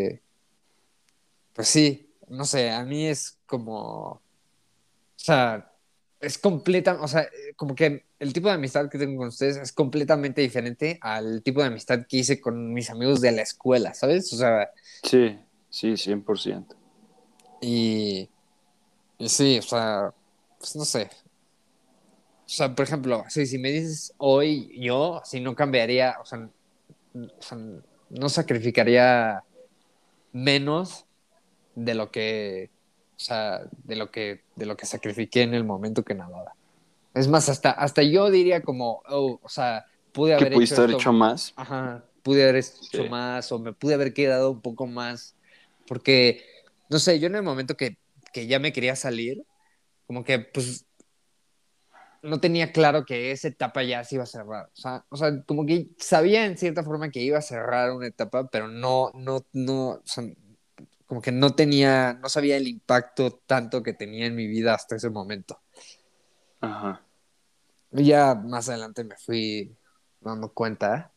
Speaker 2: pues sí, no sé, a mí es como, o sea, es completa, o sea, como que el tipo de amistad que tengo con ustedes es completamente diferente al tipo de amistad que hice con mis amigos de la escuela, ¿sabes? O sea,
Speaker 1: sí, sí, 100%.
Speaker 2: y, y sí, o sea, pues no sé. O sea, por ejemplo, si me dices hoy yo, si no cambiaría, o sea, no sacrificaría menos de lo que, o sea, de lo que sacrifiqué en el momento que nadaba. Es más, hasta yo diría como, oh, o sea, pude
Speaker 1: ¿Qué
Speaker 2: haber hecho
Speaker 1: pudiste haber
Speaker 2: esto,
Speaker 1: hecho más?
Speaker 2: ajá, pude haber hecho
Speaker 1: Sí,
Speaker 2: más o me pude haber quedado un poco más, porque, no sé, yo en el momento que ya me quería salir, como que, pues, no tenía claro que esa etapa ya se iba a cerrar. O sea, como que sabía en cierta forma que iba a cerrar una etapa, pero no, o sea, como que no sabía el impacto tanto que tenía en mi vida hasta ese momento.
Speaker 1: ajá,
Speaker 2: Y ya más adelante me fui dando cuenta,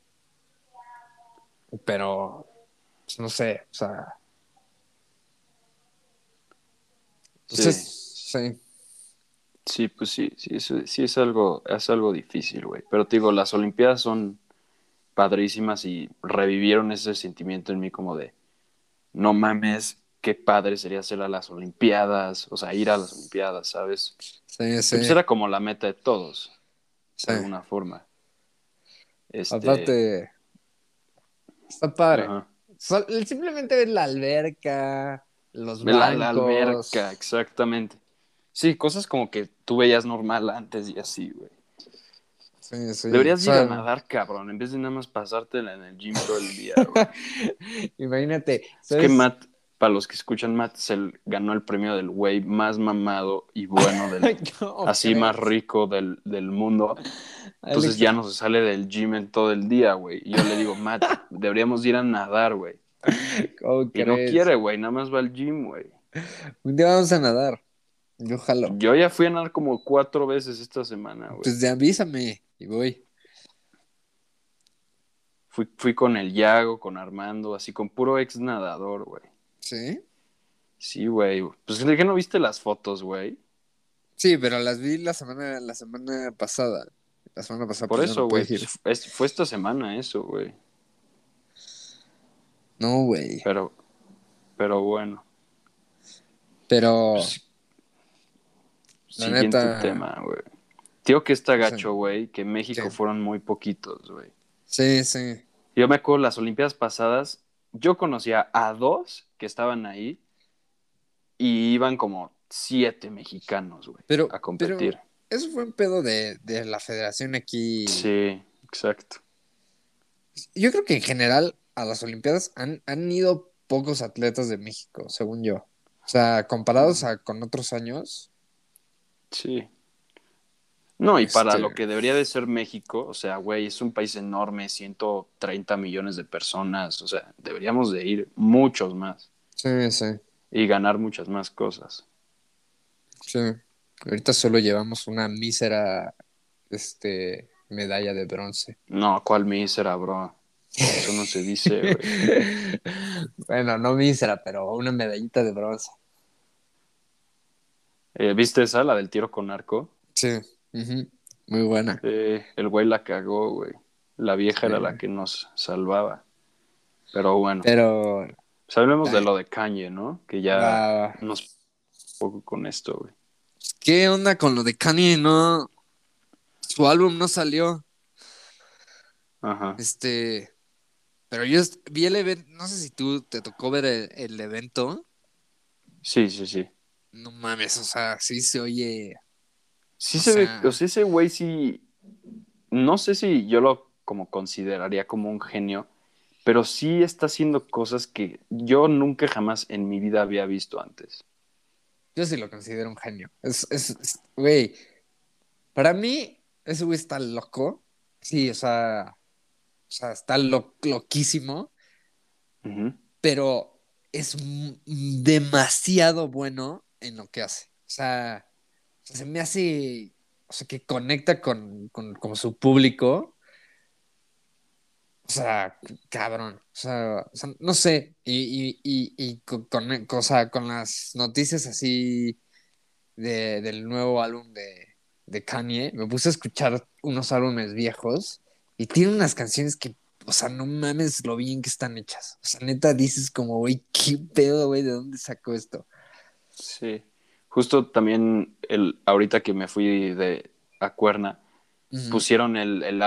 Speaker 2: pero pues, no sé, o sea, pues
Speaker 1: sí,
Speaker 2: sí,
Speaker 1: sí, pues sí, sí, sí es algo difícil, güey. Pero te digo, las Olimpiadas son padrísimas y revivieron ese sentimiento en mí como de, no mames, qué padre sería hacer a las Olimpiadas, o sea, ir a las Olimpiadas, ¿sabes?
Speaker 2: sí,
Speaker 1: Que pues
Speaker 2: sí,
Speaker 1: era como la meta de todos,
Speaker 2: sí.
Speaker 1: de alguna forma. Este,
Speaker 2: Aparte, está padre.
Speaker 1: ajá.
Speaker 2: Simplemente ver la alberca, los
Speaker 1: La
Speaker 2: bancos.
Speaker 1: alberca, exactamente. Sí, cosas como que tú veías normal antes y así, güey.
Speaker 2: Sí, sí. O
Speaker 1: Deberías ir a
Speaker 2: sea,
Speaker 1: nadar, cabrón, en vez de nada más pasártela en el gym todo el día, güey.
Speaker 2: imagínate,
Speaker 1: Es que
Speaker 2: ¿sabes?
Speaker 1: Matt, para los que escuchan, Matt ganó el premio del güey más mamado y bueno del,
Speaker 2: ¿Cómo
Speaker 1: así más
Speaker 2: crees?
Speaker 1: rico del mundo. Entonces
Speaker 2: Alex,
Speaker 1: ya no se sale del gym en todo el día, güey. Y yo le digo, Matt, deberíamos ir a nadar, güey.
Speaker 2: ¿cómo
Speaker 1: Y no
Speaker 2: crees?
Speaker 1: quiere, güey, nada más va al gym, güey.
Speaker 2: Un día vamos a nadar. Yo jalo.
Speaker 1: Yo ya fui a nadar como 4 veces esta semana, güey.
Speaker 2: Pues ya avísame y voy.
Speaker 1: Fui con el Yago, con Armando, así con puro ex nadador, güey.
Speaker 2: ¿Sí?
Speaker 1: Sí, güey. Pues ¿de qué no viste las fotos, güey?
Speaker 2: Sí, pero las vi la semana pasada. La semana pasada
Speaker 1: Por
Speaker 2: pues ya no
Speaker 1: eso,
Speaker 2: pude
Speaker 1: güey,
Speaker 2: ir.
Speaker 1: pues fue esta semana eso, güey.
Speaker 2: No, güey.
Speaker 1: Pero, pero bueno.
Speaker 2: Pero
Speaker 1: Pues,
Speaker 2: la
Speaker 1: siguiente
Speaker 2: neta,
Speaker 1: tema, güey. Tío que está
Speaker 2: no sé.
Speaker 1: gacho, güey, que en México
Speaker 2: ¿Qué?
Speaker 1: fueron muy poquitos, güey.
Speaker 2: Sí, sí.
Speaker 1: Yo me acuerdo las Olimpiadas pasadas, yo conocía a dos que estaban ahí y iban como 7 mexicanos, güey, a
Speaker 2: Pero
Speaker 1: competir.
Speaker 2: eso fue un pedo de la federación aquí.
Speaker 1: Sí, exacto.
Speaker 2: Yo creo que en general a las Olimpiadas han ido pocos atletas de México, según yo. O sea, comparados con otros años,
Speaker 1: Sí. No, y para lo
Speaker 2: este,
Speaker 1: que debería de ser México, o sea, güey, es un país enorme, 130 millones de personas, o sea, deberíamos de ir muchos más.
Speaker 2: Sí, sí,
Speaker 1: y ganar muchas más cosas.
Speaker 2: sí. Ahorita solo llevamos una mísera, medalla de bronce.
Speaker 1: No, ¿cuál mísera, bro? Eso no se dice, güey.
Speaker 2: Bueno, no mísera, pero una medallita de bronce.
Speaker 1: ¿Viste esa, la del tiro con arco?
Speaker 2: Sí, ujú, muy buena.
Speaker 1: El güey la cagó, güey. La vieja
Speaker 2: Sí.
Speaker 1: era la que nos salvaba. Pero bueno,
Speaker 2: Pero,
Speaker 1: pues hablemos de
Speaker 2: ay,
Speaker 1: lo de Kanye, ¿no? Que
Speaker 2: va,
Speaker 1: ya
Speaker 2: va.
Speaker 1: nos poco con esto, güey.
Speaker 2: ¿Qué onda con lo de Kanye? No, su álbum no salió.
Speaker 1: Ajá.
Speaker 2: Este, pero yo vi el evento, no sé si tú te tocó ver el evento.
Speaker 1: Sí, sí, sí.
Speaker 2: No mames, o sea, sí se oye,
Speaker 1: Sí
Speaker 2: o
Speaker 1: se ve, o
Speaker 2: sea,
Speaker 1: sea, ese güey sí, no sé si yo lo como consideraría como un genio, pero sí está haciendo cosas que yo nunca jamás en mi vida había visto antes.
Speaker 2: yo sí lo considero un genio. Güey, para mí, ese güey está loco. Sí, o sea, está loquísimo,
Speaker 1: Ujú.
Speaker 2: pero es demasiado bueno en lo que hace. O sea, se me hace, o sea, que conecta con su público. O sea, cabrón. O sea, no sé. Y o sea, con las noticias así del nuevo álbum de Kanye, me puse a escuchar unos álbumes viejos y tiene unas canciones que, o sea, no mames lo bien que están hechas. O sea, neta dices como, güey, qué pedo, güey, ¿de dónde sacó esto?
Speaker 1: Sí. Justo también ahorita que me fui de a Cuerna,
Speaker 2: Ujú,
Speaker 1: pusieron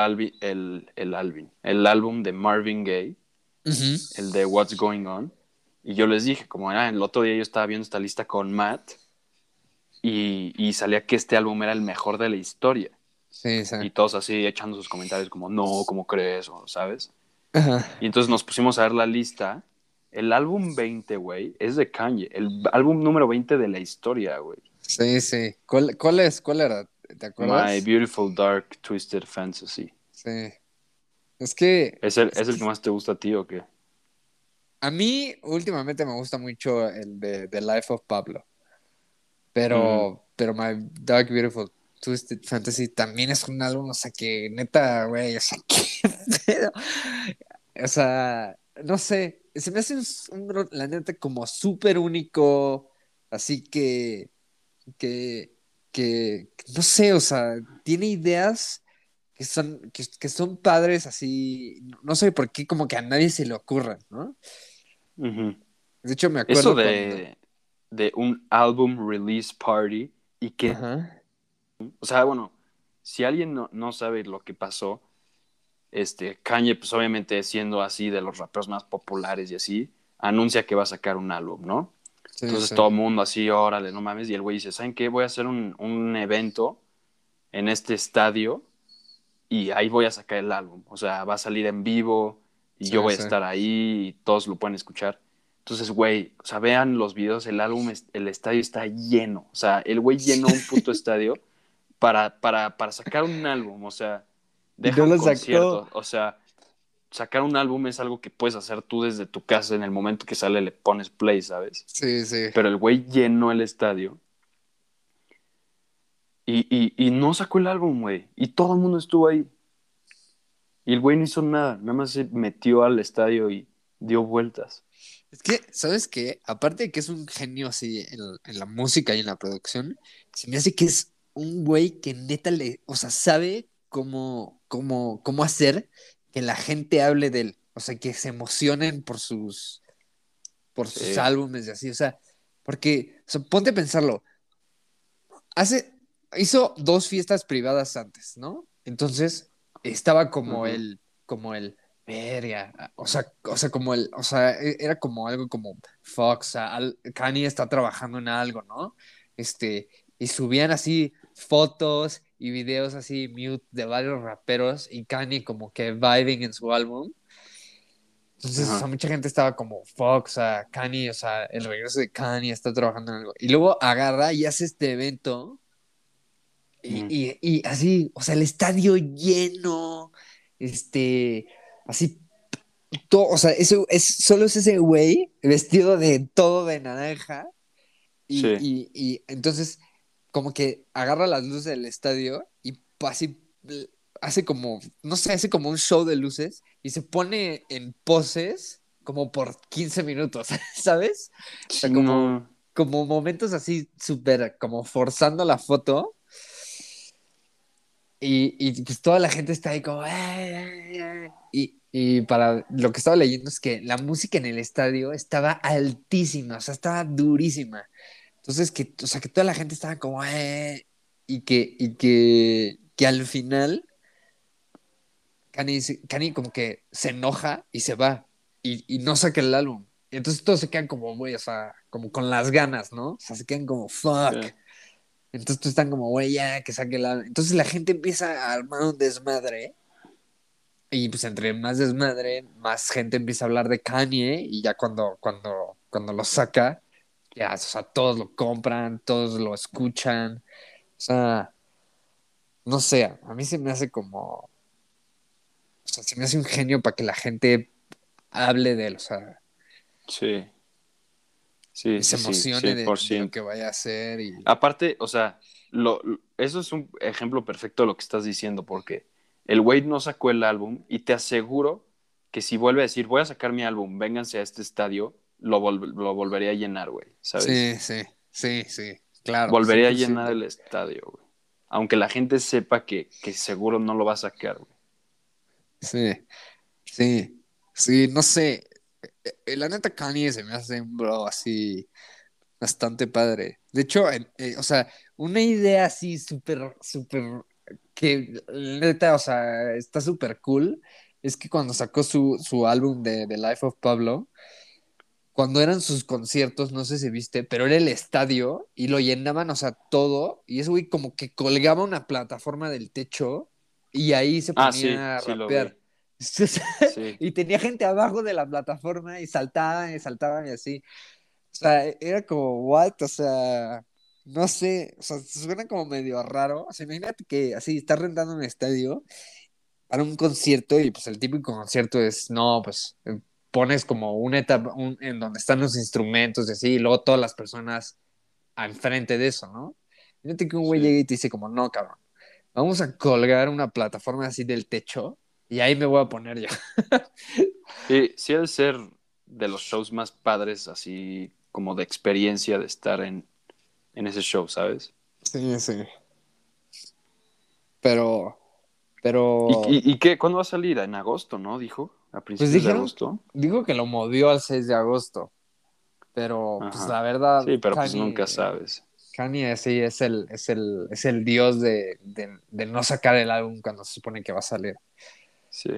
Speaker 1: el álbum de Marvin Gaye,
Speaker 2: ujú.
Speaker 1: el de What's Going On, y yo les dije, como el otro día yo estaba viendo esta lista con Matt y salía que este álbum era el mejor de la historia.
Speaker 2: Sí, sí.
Speaker 1: Y todos así echando sus comentarios como, no, ¿cómo crees? O, ¿sabes?
Speaker 2: Ajá.
Speaker 1: Y entonces nos pusimos a ver la lista. El álbum 20, güey, es de Kanye. El álbum número 20 de la historia, güey.
Speaker 2: Sí, sí. ¿Cuál era? ¿Te
Speaker 1: My
Speaker 2: acuerdas?
Speaker 1: Beautiful Dark Twisted Fantasy.
Speaker 2: Sí. Es que,
Speaker 1: Es el que más te gusta a ti o qué?
Speaker 2: a mí últimamente me gusta mucho el de The Life of Pablo,
Speaker 1: Ujú.
Speaker 2: pero My Dark Beautiful Twisted Fantasy también es un álbum, o sea, que neta, güey, o sea, qué pedo. O sea, no sé, se me hace la neta como súper único, así que, no sé, o sea, tiene ideas que son padres así, no sé por qué como que a nadie se le ocurran, ¿no?
Speaker 1: Ujú.
Speaker 2: De hecho, me
Speaker 1: Eso
Speaker 2: acuerdo cuando...
Speaker 1: de un álbum release party y que,
Speaker 2: Ajá.
Speaker 1: o sea, bueno, si alguien no sabe lo que pasó, Kanye, pues obviamente siendo así de los raperos más populares y así, anuncia que va a sacar un álbum, ¿no?
Speaker 2: Sí,
Speaker 1: Entonces
Speaker 2: sí.
Speaker 1: todo el mundo así, órale, no mames, y el güey dice, ¿saben qué? Voy a hacer un evento en este estadio y ahí voy a sacar el álbum. O sea, va a salir en vivo y yo
Speaker 2: Sí,
Speaker 1: voy a
Speaker 2: sí.
Speaker 1: estar ahí y todos lo pueden escuchar. Entonces, güey, o sea, vean los videos, el álbum, el estadio está lleno. O sea, el güey llenó un puto estadio para sacar un álbum. O sea,
Speaker 2: Y
Speaker 1: deja
Speaker 2: no
Speaker 1: un
Speaker 2: lo sacó.
Speaker 1: concierto. O sea, sacar un álbum es algo que puedes hacer tú desde tu casa. En el momento que sale le pones play, ¿sabes?
Speaker 2: Sí, sí.
Speaker 1: Pero el güey llenó el estadio y no sacó el álbum, güey. Y todo el mundo estuvo ahí. Y el güey no hizo nada, nada más se metió al estadio y dio vueltas.
Speaker 2: Es que, ¿sabes qué? Aparte de que es un genio así en la música y en la producción, se me hace que es un güey que neta o sea, sabe cómo hacer que la gente hable de él. O sea, que se emocionen por sus
Speaker 1: Sí.
Speaker 2: álbumes y así. O sea, porque, o sea, ponte a pensarlo. Hace, hizo dos fiestas privadas antes, ¿no? Entonces, estaba
Speaker 1: Ujú.
Speaker 2: como el, verga, o sea, era como algo como, Fox, Kanye está trabajando en algo, ¿no? Este, y subían así fotos y videos así mute de varios raperos y Kanye como que vibing en su álbum. Entonces, o sea,
Speaker 1: Ajá.
Speaker 2: mucha gente estaba como, Fox, o sea, Kanye, o sea, el regreso de Kanye está trabajando en algo. Y luego agarra y hace este evento y,
Speaker 1: Ujú.
Speaker 2: y, y así, o sea, el estadio lleno, este, así, o sea, solo es ese güey vestido de todo de naranja
Speaker 1: Sí.
Speaker 2: y entonces como que agarra las luces del estadio y así hace como, no sé, hace como un show de luces y se pone en poses como por 15 minutos, ¿sabes? O sea,
Speaker 1: Sí, no.
Speaker 2: como momentos así súper como forzando la foto y pues toda la gente está ahí como... Y para lo que estaba leyendo es que la música en el estadio estaba altísima, o sea, estaba durísima. Entonces, o sea, que toda la gente estaba como... que al final Kanye como que se enoja y se va y no saca el álbum. Y entonces todos se quedan como, güey, o sea, como con las ganas, ¿no? O sea, se quedan como, fuck.
Speaker 1: Sí.
Speaker 2: Entonces todos están como, güey, ya, que saque el álbum. Entonces la gente empieza a armar un desmadre. Y pues entre más desmadre, más gente empieza a hablar de Kanye. Y ya cuando lo saca, ya, o sea, todos lo compran, todos lo escuchan. O sea, no sé, a mí se me hace como, o sea, se me hace un genio para que la gente hable de él, o sea,
Speaker 1: Sí. Sí,
Speaker 2: y se
Speaker 1: sí, sí,
Speaker 2: emocione de lo
Speaker 1: 100%.
Speaker 2: que vaya a hacer y
Speaker 1: Aparte, o sea, eso es un ejemplo perfecto de lo que estás diciendo, porque el Wade no sacó el álbum y te aseguro que si vuelve a decir, voy a sacar mi álbum, vénganse a este estadio, lo volvería a llenar, güey, ¿sabes?
Speaker 2: sí, sí, sí, sí, claro,
Speaker 1: Volvería a llenar
Speaker 2: 100%.
Speaker 1: el estadio, güey. Aunque la gente sepa que seguro no lo va a sacar, güey.
Speaker 2: Sí, sí, sí, no sé. La neta Kanye se me hace un bro así bastante padre. De hecho, o sea, una idea así súper, súper, que neta, o sea, está súper cool, es que cuando sacó su álbum de The Life of Pablo, cuando eran sus conciertos, no sé si viste, pero era el estadio y lo llenaban, o sea, todo, y ese güey como que colgaba una plataforma del techo y ahí se
Speaker 1: Ah, sí,
Speaker 2: ponía a
Speaker 1: sí lo vi.
Speaker 2: rapear.
Speaker 1: Sí,
Speaker 2: Y tenía gente abajo de la plataforma y saltaban y así. O sea, era como, what? O sea, no sé, o sea, suena como medio raro. O sea, imagínate que así estás rentando un estadio para un concierto y pues el típico concierto es, no, pues pones como una etapa en donde están los instrumentos y así, y luego todas las personas al frente de eso, ¿no? Fíjate que un güey
Speaker 1: sí.
Speaker 2: llega y te dice como, no, cabrón, vamos a colgar una plataforma así del techo y ahí me voy a poner yo.
Speaker 1: Sí, sí ha de ser de los shows más padres, así como de experiencia de estar en ese show, ¿sabes?
Speaker 2: Sí, sí. Pero,
Speaker 1: ¿Y,
Speaker 2: pero,
Speaker 1: y qué? ¿Cuándo va a salir? En agosto, ¿no? Dijo, a
Speaker 2: pues
Speaker 1: principios de agosto.
Speaker 2: dijo que lo movió al 6 de agosto, pero pues
Speaker 1: Ajá.
Speaker 2: la verdad,
Speaker 1: Sí, pero pues nunca sabes.
Speaker 2: Kanye sí es el dios de no sacar el álbum cuando se supone que va a salir.
Speaker 1: Sí.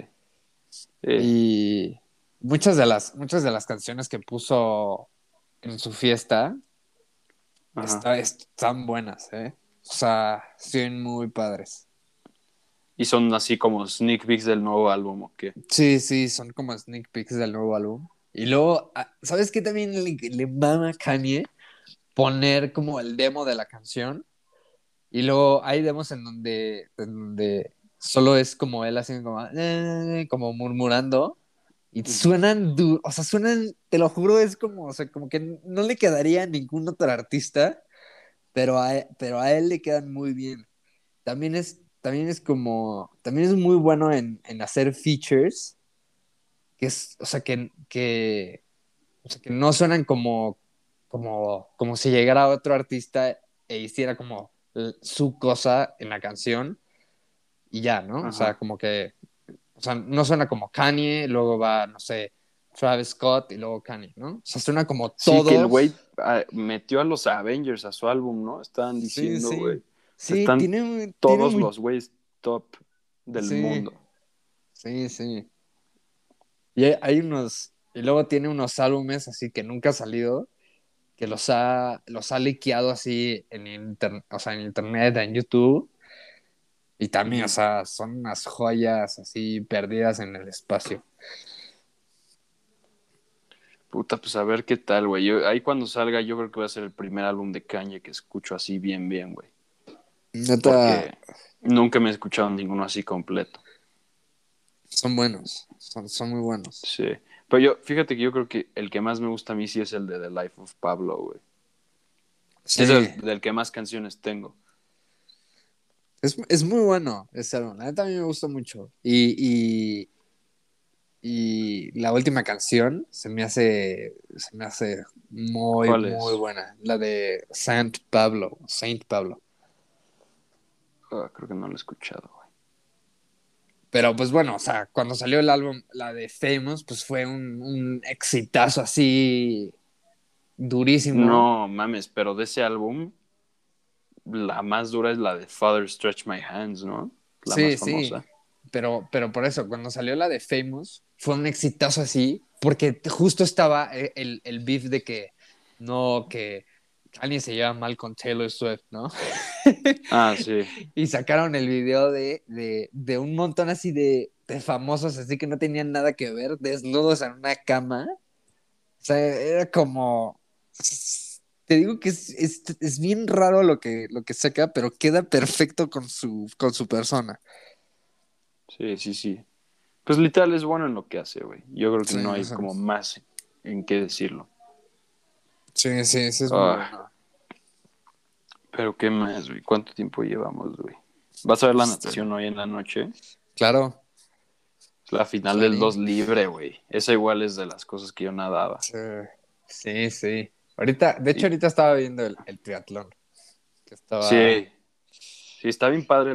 Speaker 2: Y muchas de las canciones que puso en su fiesta
Speaker 1: Ajá.
Speaker 2: están buenas, ¿eh? O sea, son muy padres.
Speaker 1: Y son así como sneak peeks del nuevo álbum, ¿o qué?
Speaker 2: Sí, sí, son como sneak peeks del nuevo álbum. Y luego, ¿sabes qué también le mama a Kanye? Poner como el demo de la canción. Y luego hay demos en donde solo es como él haciendo como murmurando. Y
Speaker 1: Ujú.
Speaker 2: suenan, o sea, suenan, te lo juro, es como, o sea, como que no le quedaría a ningún otro artista, pero a él le quedan muy bien. También es muy bueno en hacer features, que es, o sea, que no suenan como si llegara otro artista e hiciera como su cosa en la canción y ya, ¿no? O sea,
Speaker 1: Ajá.
Speaker 2: como que, o sea, no suena como Kanye, luego va, no sé, Travis Scott y luego Kanye, ¿no? O sea, suena como
Speaker 1: Sí, que el güey
Speaker 2: todos.
Speaker 1: metió a los Avengers a su álbum, ¿no? Estaban
Speaker 2: Sí,
Speaker 1: diciendo, güey.
Speaker 2: sí.
Speaker 1: O sea,
Speaker 2: Sí,
Speaker 1: están
Speaker 2: tiene
Speaker 1: todos
Speaker 2: muy.
Speaker 1: los güeyes top del
Speaker 2: Sí,
Speaker 1: mundo.
Speaker 2: sí, sí. Y hay unos. Y luego tiene unos álbumes así que nunca ha salido, que los ha liqueado así o sea, en internet, en YouTube. Y también, o
Speaker 1: Ujú.
Speaker 2: sea, son unas joyas así perdidas en el espacio.
Speaker 1: Puta, pues a ver qué tal, güey. Ahí cuando salga, yo creo que va a ser el primer álbum de Kanye que escucho así bien, bien, güey.
Speaker 2: Neta,
Speaker 1: Porque nunca me he escuchado ninguno así completo.
Speaker 2: son buenos. Son muy buenos.
Speaker 1: Sí. Pero fíjate que yo creo que el que más me gusta a mí sí es el de The Life of Pablo, güey. Sí, es
Speaker 2: Sí,
Speaker 1: del que más canciones tengo.
Speaker 2: es muy bueno ese álbum. La neta a mí me gusta mucho. Y la última canción se me hace muy,
Speaker 1: ¿Cuál
Speaker 2: muy
Speaker 1: es?
Speaker 2: buena. La de Saint Pablo.
Speaker 1: Ah, creo que no lo he escuchado, güey.
Speaker 2: Pero pues bueno, o sea, cuando salió el álbum, la de Famous, pues fue un exitazo así durísimo.
Speaker 1: No mames, pero de ese álbum, la más dura es la de Father Stretch My Hands, ¿no? La más
Speaker 2: Sí, sí.
Speaker 1: famosa.
Speaker 2: Pero por eso, cuando salió la de Famous, fue un exitazo así, porque justo estaba el beef de que no, que Kanye se lleva mal con Taylor Swift, ¿no?
Speaker 1: Ah, sí.
Speaker 2: Y sacaron el video de un montón así de famosos, así que no tenían nada que ver, desnudos en una cama. O sea, era como. Te digo que es bien raro lo que saca, pero queda perfecto con su persona.
Speaker 1: Sí, sí, sí. Pues literal es bueno en lo que hace, güey. Yo creo que
Speaker 2: Sí,
Speaker 1: no
Speaker 2: o
Speaker 1: hay
Speaker 2: sea,
Speaker 1: como más en qué decirlo.
Speaker 2: sí, sí, sí, es muy
Speaker 1: Ah,
Speaker 2: bueno.
Speaker 1: pero qué más, güey. ¿Cuánto tiempo llevamos, güey? ¿Vas a ver la
Speaker 2: Este,
Speaker 1: natación hoy en la noche?
Speaker 2: claro,
Speaker 1: Es la final del
Speaker 2: clarín.
Speaker 1: 2 libre, güey. Esa igual es de las cosas que yo nadaba.
Speaker 2: Sí, sí, sí. Ahorita, de hecho,
Speaker 1: Y
Speaker 2: ahorita estaba viendo el triatlón, que estaba.
Speaker 1: sí, sí, está bien padre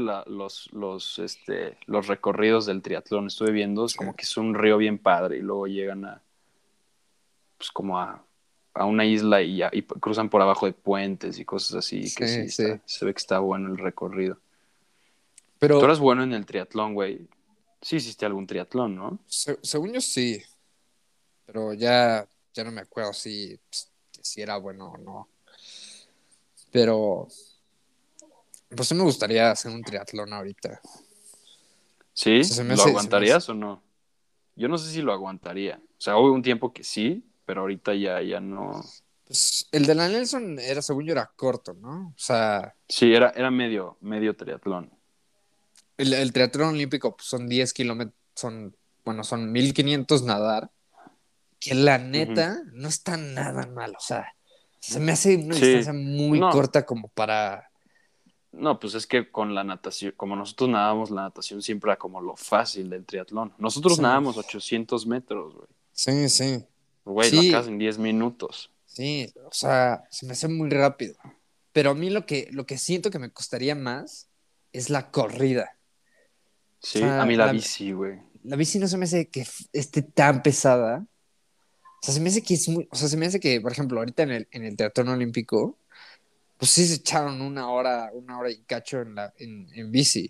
Speaker 1: los recorridos del triatlón. Estuve viendo, es
Speaker 2: Sí,
Speaker 1: como que es un río bien padre y luego llegan pues como a una isla y cruzan por abajo de puentes y cosas así, que sí,
Speaker 2: sí, sí.
Speaker 1: se ve que está bueno el recorrido. Tú
Speaker 2: Pero
Speaker 1: eras bueno en el triatlón, güey. Sí hiciste algún triatlón, ¿no?
Speaker 2: según yo sí, pero ya no me acuerdo si era bueno o no. Pero pues sí me gustaría hacer un triatlón ahorita. O sea,
Speaker 1: ¿Sí?
Speaker 2: se me
Speaker 1: ¿Lo
Speaker 2: hace, se me hace-
Speaker 1: aguantarías o no? Yo no sé si lo aguantaría. O sea, hubo un tiempo que sí, pero ahorita ya no.
Speaker 2: Pues el de la Nelson era, según yo, era corto, ¿no? O sea,
Speaker 1: Sí, era medio triatlón.
Speaker 2: el triatlón olímpico pues, son 10 kilómetros, bueno, son 1500 nadar, que la
Speaker 1: Ujú.
Speaker 2: neta no está nada mal, o sea, se me hace una
Speaker 1: Sí.
Speaker 2: distancia muy
Speaker 1: No,
Speaker 2: corta como para.
Speaker 1: no, pues es que con la natación, como nosotros nadábamos, la natación siempre era como lo fácil del triatlón. Nosotros
Speaker 2: Sí,
Speaker 1: nadábamos 800 metros, güey.
Speaker 2: sí, sí,
Speaker 1: Güey, lo acabas
Speaker 2: sí,
Speaker 1: en 10 minutos.
Speaker 2: sí, o sea, se me hace muy rápido. Pero a mí lo que siento que me costaría más es la corrida. O
Speaker 1: Sí, a
Speaker 2: sea,
Speaker 1: mí la
Speaker 2: la,
Speaker 1: bici, güey.
Speaker 2: la bici no se me hace que esté tan pesada. O sea, se me hace que es muy, o sea, se me hace que, por ejemplo, ahorita en el Teatrón Olímpico, pues sí se echaron una hora y cacho en bici.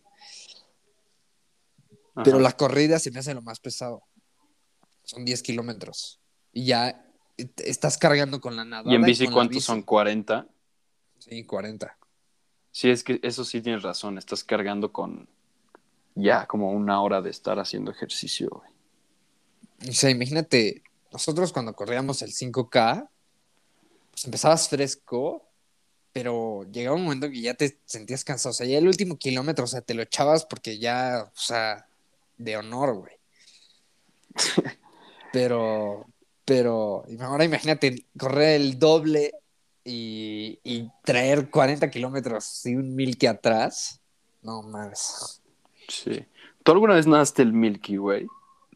Speaker 2: Pero
Speaker 1: Ajá.
Speaker 2: la corrida se me hace lo más pesado. Son 10 kilómetros. Y ya estás cargando con la
Speaker 1: ¿Y en
Speaker 2: nadada y
Speaker 1: bici
Speaker 2: con la
Speaker 1: cuántos son?
Speaker 2: bici.
Speaker 1: 40.
Speaker 2: Sí, 40.
Speaker 1: Sí, es que eso sí tienes razón. Estás cargando con ya como una hora de estar haciendo ejercicio, güey.
Speaker 2: O sea, imagínate, nosotros cuando corríamos el 5K, pues empezabas fresco, pero llegaba un momento que ya te sentías cansado. O sea, ya el último kilómetro, o sea, te lo echabas porque ya, o sea, de honor, güey. Pero, y ahora imagínate correr el doble y traer 40 kilómetros y un mil que atrás. No más.
Speaker 1: Sí. ¿Tú alguna vez nadaste el Milky Way?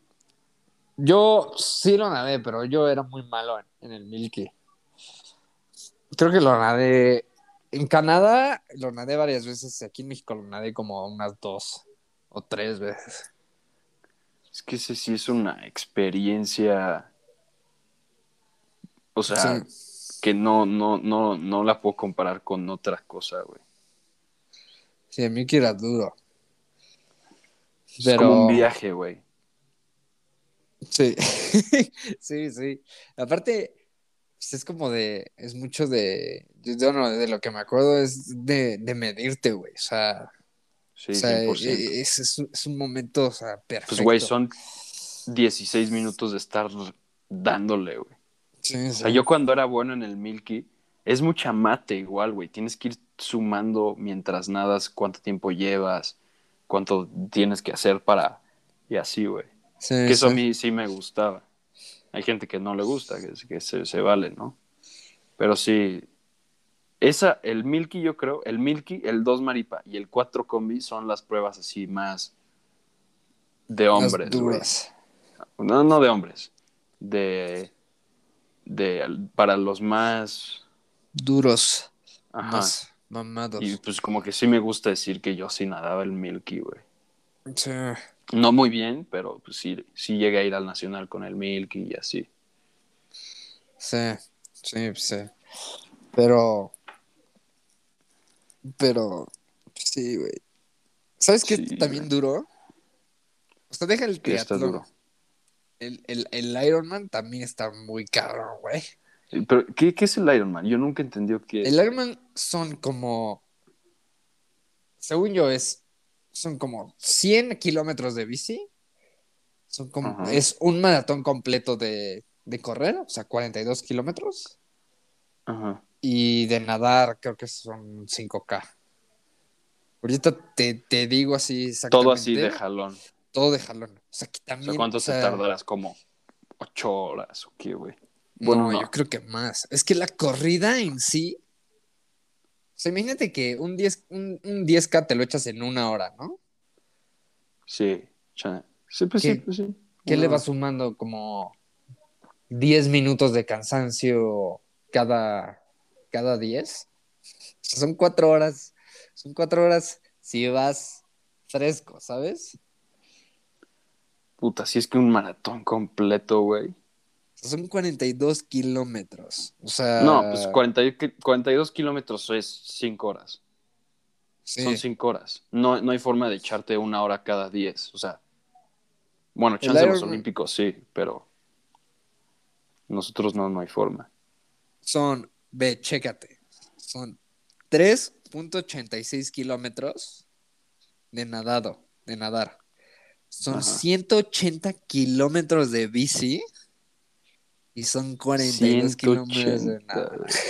Speaker 2: Yo sí lo nadé, pero yo era muy malo en el Milky. Creo que lo nadé. En Canadá lo nadé varias veces. Aquí en México lo nadé como unas 2 o 3 veces.
Speaker 1: Es que ese sí es una experiencia, o sea,
Speaker 2: Sí,
Speaker 1: que no la puedo comparar con otra cosa, güey.
Speaker 2: sí, el Milky era duro.
Speaker 1: Es como un
Speaker 2: Pero
Speaker 1: viaje, güey.
Speaker 2: sí, sí, sí. Aparte, pues, es como es mucho yo no, de lo que me acuerdo es de medirte, güey. O
Speaker 1: Sí,
Speaker 2: sea,
Speaker 1: 100%.
Speaker 2: es un momento, o sea,
Speaker 1: Pues, güey,
Speaker 2: perfecto.
Speaker 1: son 16 minutos de estar dándole, güey.
Speaker 2: Sí,
Speaker 1: O sea,
Speaker 2: sí.
Speaker 1: yo cuando era bueno en el Milky, es mucha mate igual, güey. Tienes que ir sumando mientras nadas cuánto tiempo llevas, cuánto tienes que hacer para... Y así, güey.
Speaker 2: Sí,
Speaker 1: Que eso a
Speaker 2: sí.
Speaker 1: mí sí me gustaba. Hay gente que no le gusta, que se vale, ¿no? Pero sí, el Milky yo creo, el Milky, el 2 Maripa y el 4 Combi son las pruebas así más de
Speaker 2: Las
Speaker 1: hombres, güey.
Speaker 2: duras.
Speaker 1: No, no de hombres, de, para los más,
Speaker 2: Duros.
Speaker 1: ajá.
Speaker 2: Más
Speaker 1: Y
Speaker 2: mamados.
Speaker 1: pues como que sí me gusta decir que yo sí nadaba el Milky, güey.
Speaker 2: Sí,
Speaker 1: No muy bien, pero pues sí, sí llegué a ir al Nacional con el Milky y así.
Speaker 2: sí, sí, sí. Pero, pero, sí, güey. ¿Sabes qué
Speaker 1: Sí,
Speaker 2: también
Speaker 1: güey.
Speaker 2: duró? O sea, deja el
Speaker 1: Que está
Speaker 2: triatlón.
Speaker 1: duro.
Speaker 2: El Ironman también está muy cabrón, güey.
Speaker 1: Pero, ¿qué es el Ironman? Yo nunca entendí qué
Speaker 2: El
Speaker 1: es, güey.
Speaker 2: Ironman son como, según yo, son como 100 kilómetros de bici.
Speaker 1: Ajá,
Speaker 2: Es un maratón completo de correr, o sea, 42 kilómetros.
Speaker 1: ajá.
Speaker 2: Y de nadar, creo que son 5K. Ahorita te digo así
Speaker 1: Todo así de
Speaker 2: exactamente,
Speaker 1: jalón.
Speaker 2: todo de jalón. O sea, que
Speaker 1: O sea,
Speaker 2: también, o
Speaker 1: ¿cuánto te
Speaker 2: sea,
Speaker 1: tardarás? Como 8 horas o qué, güey. Bueno,
Speaker 2: no, yo
Speaker 1: no.
Speaker 2: creo que más. Es que la corrida en sí, o sea, imagínate que un 10K te lo echas en una hora, ¿no?
Speaker 1: Sí, sí, pues sí,
Speaker 2: ¿Qué,
Speaker 1: pues sí.
Speaker 2: qué le
Speaker 1: Una
Speaker 2: va
Speaker 1: hora.
Speaker 2: sumando como 10 minutos de cansancio cada, cada 10? Son 4 horas. Son 4 horas si vas fresco, ¿sabes?
Speaker 1: Puta, si es que un maratón completo, güey.
Speaker 2: Son 42 kilómetros. O
Speaker 1: No, pues
Speaker 2: sea,
Speaker 1: 42 kilómetros es 5 horas. Son
Speaker 2: sí.
Speaker 1: 5 horas. No, no hay forma de echarte una hora cada 10. O sea, bueno,
Speaker 2: El
Speaker 1: chance en los
Speaker 2: Ironman
Speaker 1: olímpicos sí, pero nosotros no, no hay forma.
Speaker 2: ve, chécate. Son 3,86 kilómetros de nadar. Son
Speaker 1: Ajá.
Speaker 2: 180 kilómetros de bici y son 42 kilómetros de
Speaker 1: 180,
Speaker 2: nada.
Speaker 1: güey.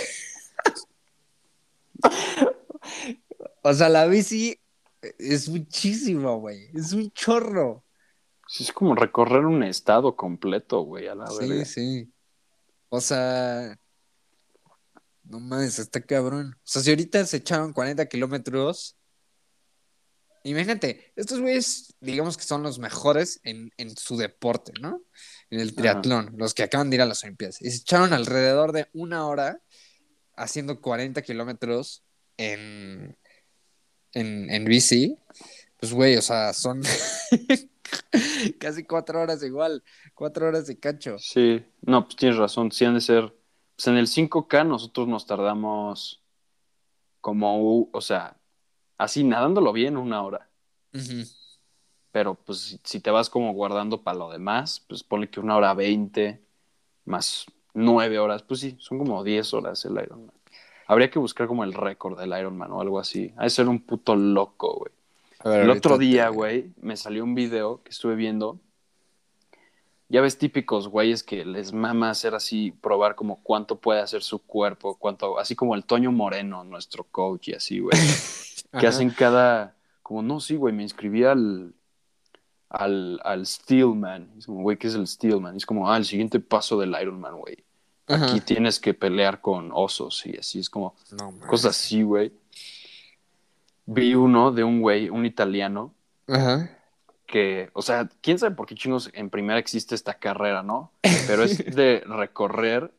Speaker 2: O sea, la bici es muchísimo, güey. Es un chorro.
Speaker 1: Sí, es como recorrer un estado completo, güey, a la
Speaker 2: Sí,
Speaker 1: verga.
Speaker 2: sí. O sea, no mames, está cabrón. O sea, si ahorita se echaron 40 kilómetros, imagínate, estos güeyes, digamos que son los mejores en su deporte, ¿no? En el
Speaker 1: Ajá.
Speaker 2: triatlón, los que acaban de ir a las Olimpiadas. Y se echaron alrededor de una hora haciendo 40 kilómetros en, en bici. Pues, güey, o sea, son casi 4 horas igual, 4 horas de cacho.
Speaker 1: Sí, no, pues tienes razón, sí han de ser, pues en el 5K nosotros nos tardamos o sea, así nadándolo bien una hora,
Speaker 2: Ujú.
Speaker 1: pero pues si te vas como guardando para lo demás, pues ponle que 1 hora 20 más 9 horas, pues sí, son como 10 horas el Ironman. Habría que buscar como el récord del Ironman o algo así, ha de ser un puto loco, güey.
Speaker 2: A ver,
Speaker 1: El otro
Speaker 2: ahorita
Speaker 1: día,
Speaker 2: te...
Speaker 1: güey, me salió un video que estuve viendo. Ya ves típicos güeyes que les mama hacer así, probar como cuánto puede hacer su cuerpo, cuánto, así como el Toño Moreno, nuestro coach y así, güey, que
Speaker 2: Ajá,
Speaker 1: hacen como no, sí, güey, me inscribí al Steelman. Es como, güey, ¿qué es el Steelman? Es como, el siguiente paso del Ironman, güey. Aquí
Speaker 2: ajá.
Speaker 1: tienes que pelear con osos y así, es como
Speaker 2: No
Speaker 1: cosas
Speaker 2: mames.
Speaker 1: así, güey. Vi uno de un güey, un italiano,
Speaker 2: Ajá.
Speaker 1: que, o sea, quién sabe por qué chingos en primera existe esta carrera, ¿no? Pero es de recorrer,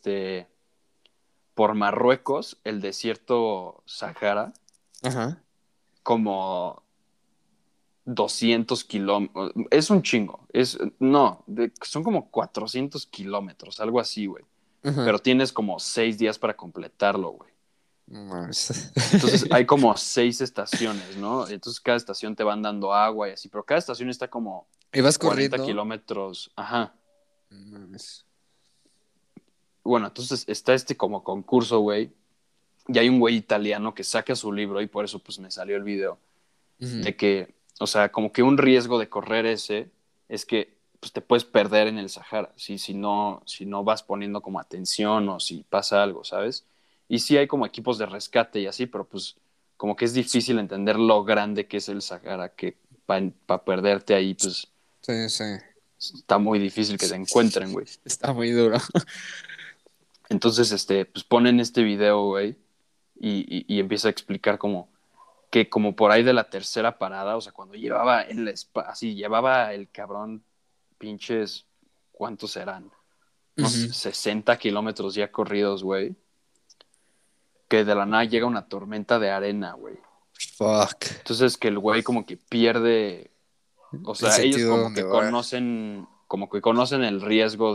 Speaker 1: por Marruecos, el desierto Sahara,
Speaker 2: Ajá.
Speaker 1: como 200 kilómetros. Es un chingo. No, son como 400 kilómetros, algo así, güey.
Speaker 2: Ajá.
Speaker 1: Pero tienes como 6 días para completarlo, güey.
Speaker 2: No mames.
Speaker 1: Entonces hay como 6 estaciones, ¿no? Entonces cada estación te van dando agua y así, pero cada estación está como
Speaker 2: ¿Y vas
Speaker 1: 40
Speaker 2: corriendo?
Speaker 1: kilómetros. Ajá.
Speaker 2: No mames.
Speaker 1: Bueno, entonces está como concurso, güey. Y hay un güey italiano que saca su libro y por eso pues me salió el video.
Speaker 2: Ujú.
Speaker 1: De que, o sea, como que un riesgo de correr ese es que pues, te puedes perder en el Sahara, si no vas poniendo como atención o si pasa algo, ¿sabes? Y sí hay como equipos de rescate y así, pero pues como que es difícil entender lo grande que es el Sahara, que para perderte ahí, pues
Speaker 2: Sí, sí.
Speaker 1: está muy difícil que te encuentren, güey.
Speaker 2: Está muy duro.
Speaker 1: Entonces, pues ponen este video, güey, y empieza a explicar como que como por ahí de la tercera parada, o sea, cuando llevaba así, llevaba el cabrón pinches, ¿cuántos serán? Unos
Speaker 2: Ujú.
Speaker 1: 60 kilómetros ya corridos, güey. Que de la nada llega una tormenta de arena, güey.
Speaker 2: Fuck.
Speaker 1: Entonces que el güey como que pierde, o
Speaker 2: El
Speaker 1: sea, ellos
Speaker 2: sentido de dónde va.
Speaker 1: como que conocen el riesgo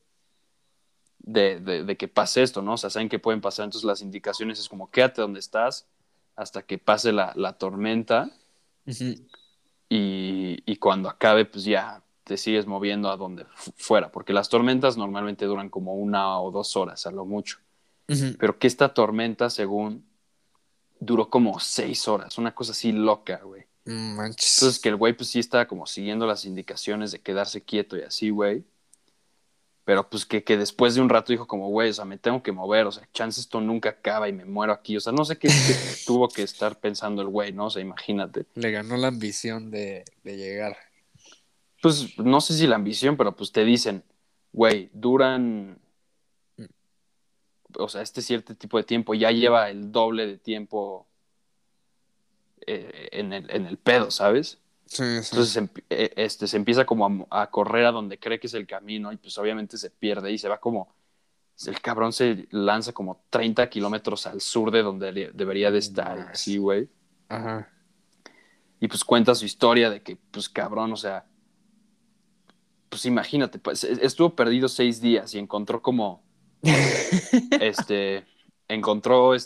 Speaker 1: de que pase esto, ¿no? O sea, saben que pueden pasar, entonces las indicaciones es como quédate donde estás hasta que pase la tormenta
Speaker 2: Ujú.
Speaker 1: y cuando acabe, pues ya te sigues moviendo a donde fuera, porque las tormentas normalmente duran como 1 o 2 horas a lo mucho,
Speaker 2: Ujú.
Speaker 1: pero que esta tormenta, según, duró como 6 horas, una cosa así loca, güey. Entonces que
Speaker 2: Manches.
Speaker 1: el güey pues sí estaba como siguiendo las indicaciones de quedarse quieto y así, güey. Pero pues que después de un rato dijo como, güey, o sea, me tengo que mover, o sea, chance esto nunca acaba y me muero aquí. O sea, no sé qué tuvo que estar pensando el güey, ¿no? O sea, imagínate.
Speaker 2: Le ganó la ambición de llegar.
Speaker 1: Pues no sé si la ambición, pero pues te dicen, güey, duran, o sea, este cierto tipo de tiempo, ya lleva el doble de tiempo en el pedo, ¿sabes?
Speaker 2: Sí, sí.
Speaker 1: Entonces se empieza como a correr a donde cree que es el camino y pues obviamente se pierde y se va como, el cabrón se lanza como 30 kilómetros al sur de donde debería de estar y así,
Speaker 2: Más.
Speaker 1: güey.
Speaker 2: Ajá.
Speaker 1: Y pues cuenta su historia de que, pues cabrón, o sea, pues imagínate, pues estuvo perdido 6 días y encontró como, este, encontró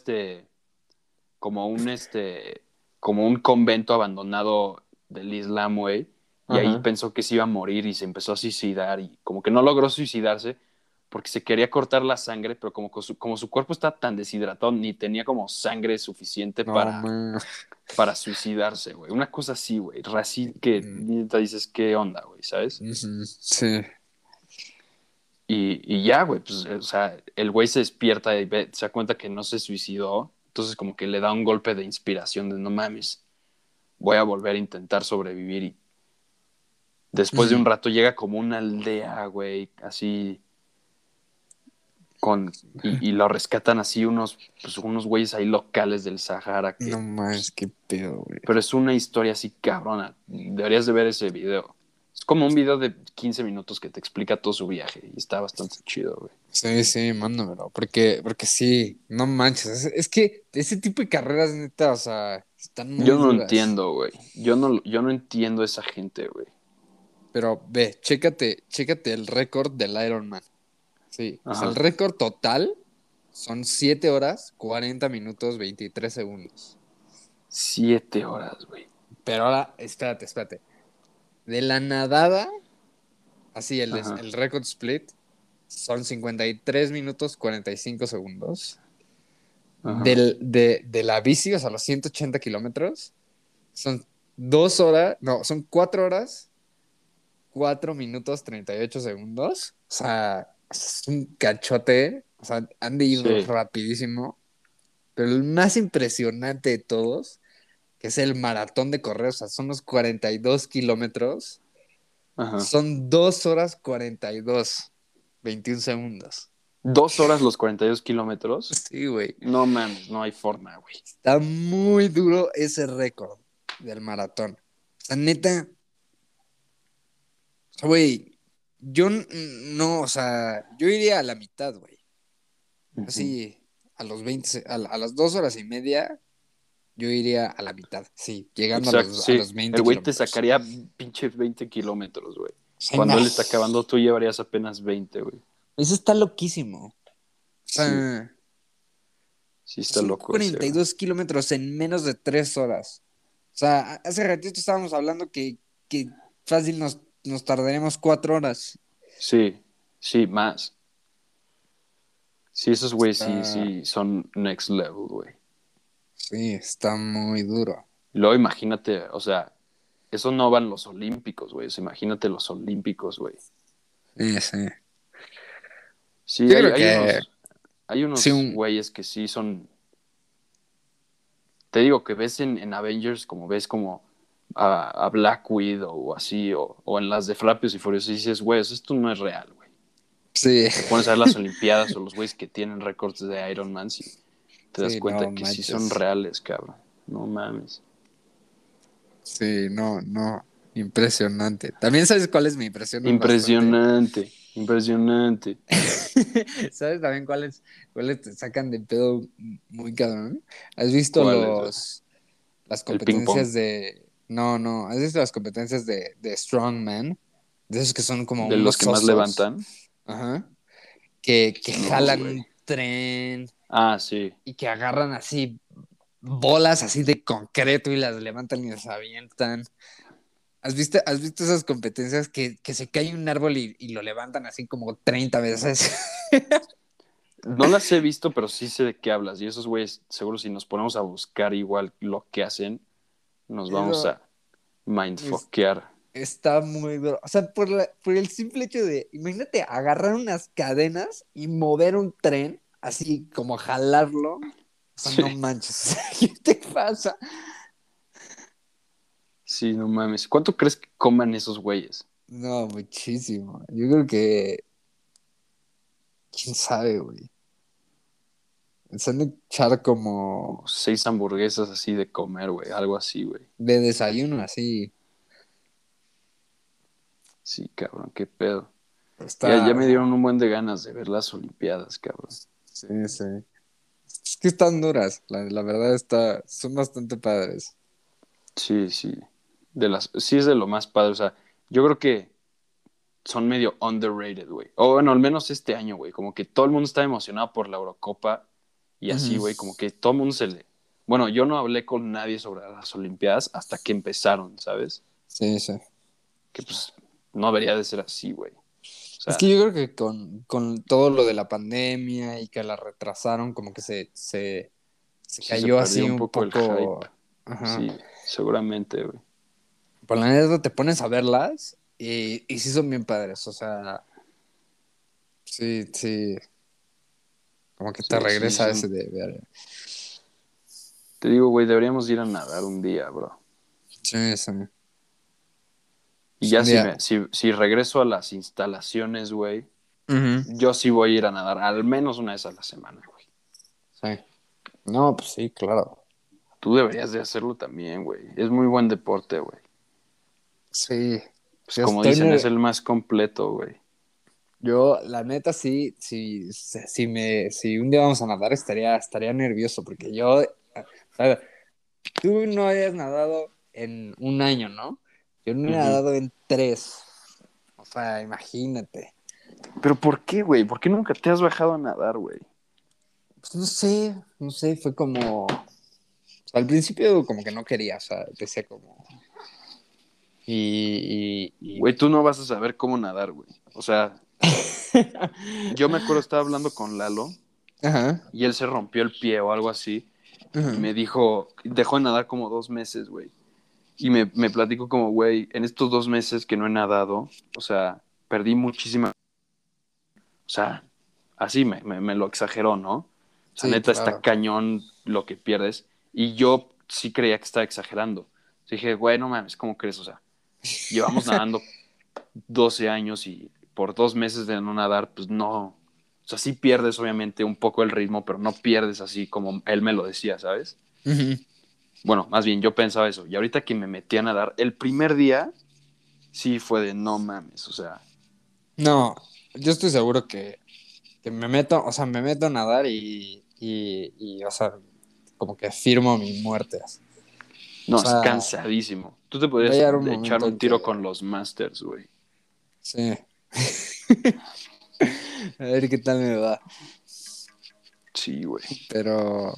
Speaker 1: como un convento abandonado del Islam, güey, y ahí
Speaker 2: Ajá.
Speaker 1: pensó que se iba a morir y se empezó a suicidar y como que no logró suicidarse porque se quería cortar la sangre, pero como su cuerpo está tan deshidratado, ni tenía como sangre suficiente
Speaker 2: No,
Speaker 1: para,
Speaker 2: man.
Speaker 1: para suicidarse, güey. Una cosa así, güey, así que te dices, ¿qué onda, güey? ¿Sabes?
Speaker 2: Ujú. Sí.
Speaker 1: Y ya, güey, pues, o sea, el güey se despierta y se da cuenta que no se suicidó, entonces como que le da un golpe de inspiración de no mames, voy a volver a intentar sobrevivir y después de
Speaker 2: Ujú.
Speaker 1: un rato llega como una aldea, güey, así y lo rescatan así unos güeyes ahí locales del Sahara
Speaker 2: No
Speaker 1: que,
Speaker 2: más, qué pedo, güey.
Speaker 1: pero es una historia así cabrona, deberías de ver ese video. Es como un video de 15 minutos que te explica todo su viaje y está bastante chido, güey.
Speaker 2: Sí, sí, mándamelo. Porque sí, no manches. Es que ese tipo de carreras, neta, o sea, están muy
Speaker 1: Yo no
Speaker 2: duras.
Speaker 1: entiendo, güey. Yo no entiendo a esa gente, güey.
Speaker 2: Pero ve, chécate el récord del Ironman. Sí, o sea, el
Speaker 1: Ajá.
Speaker 2: récord total son 7 horas, 40 minutos, 23 segundos.
Speaker 1: 7 horas, güey.
Speaker 2: Pero ahora, espérate. De la nadada, así,
Speaker 1: Ajá.
Speaker 2: el récord split son 53 minutos, 45 segundos.
Speaker 1: Ajá.
Speaker 2: De la bici, o sea, los 180 kilómetros, son 2 horas, no, son 4 horas, 4 minutos, 38 segundos. O sea, es un cachote. O sea, han de ir
Speaker 1: Sí.
Speaker 2: rapidísimo. Pero el más impresionante de todos, que es el maratón de correr, o sea, son los 42 kilómetros,
Speaker 1: Ajá.
Speaker 2: son 2 horas 42, 21 segundos.
Speaker 1: 2 horas los 42 kilómetros.
Speaker 2: Sí, güey.
Speaker 1: No mames, no hay forma, güey.
Speaker 2: Está muy duro ese récord del maratón. O sea, neta, o sea, güey, no, o sea, yo iría a la mitad, güey.
Speaker 1: Ujú.
Speaker 2: Así, a los 20, a las 2 horas y media, yo iría a la mitad, sí, llegando a
Speaker 1: Exacto,
Speaker 2: los, a
Speaker 1: sí.
Speaker 2: los
Speaker 1: El
Speaker 2: 20
Speaker 1: güey te
Speaker 2: kilómetros.
Speaker 1: sacaría pinches 20 kilómetros, güey.
Speaker 2: O sea,
Speaker 1: Cuando él está acabando, tú llevarías apenas 20, güey.
Speaker 2: eso está loquísimo. O
Speaker 1: Sí,
Speaker 2: sea,
Speaker 1: sí está
Speaker 2: son
Speaker 1: loco ese, güey.
Speaker 2: 42 kilómetros en menos de 3 horas. O sea, hace ratito estábamos hablando que fácil nos tardaremos 4 horas.
Speaker 1: Sí, sí, más. Sí, esos güeyes sí,
Speaker 2: Está,
Speaker 1: sí, son next level, güey.
Speaker 2: sí, está muy duro.
Speaker 1: Y luego imagínate, o sea, eso no van los olímpicos, güey. O sea, imagínate los olímpicos, güey.
Speaker 2: Sí, sí.
Speaker 1: Sí,
Speaker 2: Yo
Speaker 1: hay,
Speaker 2: creo
Speaker 1: hay
Speaker 2: que
Speaker 1: unos, hay
Speaker 2: sí,
Speaker 1: unos güeyes que sí son. Te digo que ves en Avengers, como ves como a Black Widow o así, o en las de Rápidos y Furiosos y dices, güey, esto no es real, güey.
Speaker 2: Sí,
Speaker 1: Te pones a ver las Olimpiadas o los güeyes que tienen récords de Iron Man y te das
Speaker 2: sí,
Speaker 1: cuenta
Speaker 2: no
Speaker 1: que sí son
Speaker 2: manches.
Speaker 1: reales, cabrón. No mames.
Speaker 2: Sí, no, no. Impresionante. También sabes cuáles me impresionan bastante.
Speaker 1: Impresionante, impresionante.
Speaker 2: ¿Sabes también cuáles te sacan de pedo muy cabrón? ¿Has visto
Speaker 1: ¿Cuáles, güey?
Speaker 2: las
Speaker 1: El ping pong.
Speaker 2: competencias de... No, no, ¿has visto las competencias de Strongman? De esos que son como
Speaker 1: De los
Speaker 2: unos
Speaker 1: que más
Speaker 2: osos.
Speaker 1: levantan.
Speaker 2: Ajá. Que
Speaker 1: No,
Speaker 2: jalan
Speaker 1: güey.
Speaker 2: un tren
Speaker 1: Ah, sí.
Speaker 2: y que agarran así bolas así de concreto y las levantan y las avientan. ¿Has visto esas competencias que se cae un árbol y lo levantan así como 30 veces?
Speaker 1: No las he visto, pero sí sé de qué hablas. Y esos güeyes, seguro si nos ponemos a buscar igual lo que hacen, nos vamos
Speaker 2: Eso
Speaker 1: a
Speaker 2: es-
Speaker 1: mindfuckear.
Speaker 2: está muy duro. O sea, por el simple hecho de, imagínate agarrar unas cadenas y mover un tren, así como jalarlo. O sea,
Speaker 1: Sí,
Speaker 2: no manches. ¿Qué te pasa?
Speaker 1: sí, no mames. ¿Cuánto crees que coman esos güeyes?
Speaker 2: No, muchísimo. Yo creo que, quién sabe, güey. Se han de echar como
Speaker 1: Como 6 hamburguesas así de comer, güey. Algo así, güey.
Speaker 2: de desayuno, así.
Speaker 1: Sí, cabrón, qué pedo. Ya
Speaker 2: Está,
Speaker 1: me dieron un buen de ganas de ver las Olimpiadas, cabrón.
Speaker 2: sí, sí. Es que están duras, la verdad son bastante padres.
Speaker 1: Sí, sí. Sí es de lo más padre. O sea, yo creo que son medio underrated, güey. O bueno, al menos este año, güey. Como que todo el mundo está emocionado por la Eurocopa y así,
Speaker 2: Ujú.
Speaker 1: güey. Como que todo el mundo se le... Bueno, yo no hablé con nadie sobre las Olimpiadas hasta que empezaron, ¿sabes?
Speaker 2: Sí, sí.
Speaker 1: Que pues no debería de ser así, güey. O
Speaker 2: Es que
Speaker 1: sea,
Speaker 2: yo creo que con todo lo de la pandemia y que la retrasaron, como que se
Speaker 1: sí se
Speaker 2: cayó
Speaker 1: perdió
Speaker 2: así
Speaker 1: un
Speaker 2: un
Speaker 1: poco el hype.
Speaker 2: poco. Ajá.
Speaker 1: Sí, seguramente, güey.
Speaker 2: Por la neta te pones a verlas y sí son bien padres. O sea, sí, sí. Como que te
Speaker 1: Sí, sí,
Speaker 2: regresa ese
Speaker 1: son...
Speaker 2: de ver.
Speaker 1: Te digo, güey, deberíamos ir a nadar un día, bro.
Speaker 2: Sí, sí.
Speaker 1: Y
Speaker 2: Pues
Speaker 1: ya
Speaker 2: un día.
Speaker 1: si regreso a las instalaciones, güey,
Speaker 2: Ujú.
Speaker 1: yo sí voy a ir a nadar al menos una vez a la semana, güey.
Speaker 2: Sí. No, pues sí, claro.
Speaker 1: Tú deberías de hacerlo también, güey. Es muy buen deporte, güey.
Speaker 2: Sí.
Speaker 1: Pues
Speaker 2: Sí,
Speaker 1: como
Speaker 2: estoy
Speaker 1: dicen, es el más completo, güey.
Speaker 2: Yo, la neta, sí, sí, si un día vamos a nadar, estaría nervioso, porque yo, a ver, tú no hayas nadado en un año, ¿no? Yo no he
Speaker 1: Ujú.
Speaker 2: nadado en 3. O sea, imagínate.
Speaker 1: Pero ¿por qué, güey? ¿Por qué nunca te has bajado a nadar, güey?
Speaker 2: Pues no sé, fue como, o sea, al principio como que no quería, o sea, decía como, y...
Speaker 1: Güey, tú no vas a saber cómo nadar, güey. O sea, yo me acuerdo, estaba hablando con Lalo
Speaker 2: Ajá,
Speaker 1: y él se rompió el pie o algo así y
Speaker 2: ajá.
Speaker 1: me dijo, dejó de nadar como 2 meses, güey. Y me platicó como, güey, en estos 2 meses que no he nadado, o sea, perdí muchísima, o sea, así me lo exageró, ¿no? O sea,
Speaker 2: Sí,
Speaker 1: neta está
Speaker 2: claro.
Speaker 1: cañón lo que pierdes. Y yo sí creía que estaba exagerando. Dije, güey, no mames, ¿cómo crees? O sea, llevamos nadando 12 años y por 2 meses de no nadar, pues no. O sea, sí pierdes obviamente un poco el ritmo, pero no pierdes así como él me lo decía, ¿sabes?
Speaker 2: Ujú.
Speaker 1: Bueno, más bien yo pensaba eso. Y ahorita que me metí a nadar, el primer día sí fue de no mames, o sea,
Speaker 2: No, yo estoy seguro que me meto a nadar o sea, como que firmo mi muerte. O
Speaker 1: no, es
Speaker 2: sea,
Speaker 1: cansadísimo. Tú te
Speaker 2: va a
Speaker 1: podrías
Speaker 2: llegar un
Speaker 1: echar
Speaker 2: momento
Speaker 1: un
Speaker 2: en que,
Speaker 1: tiro con los Masters, güey.
Speaker 2: sí, a ver qué tal me va.
Speaker 1: Sí, güey.
Speaker 2: Pero,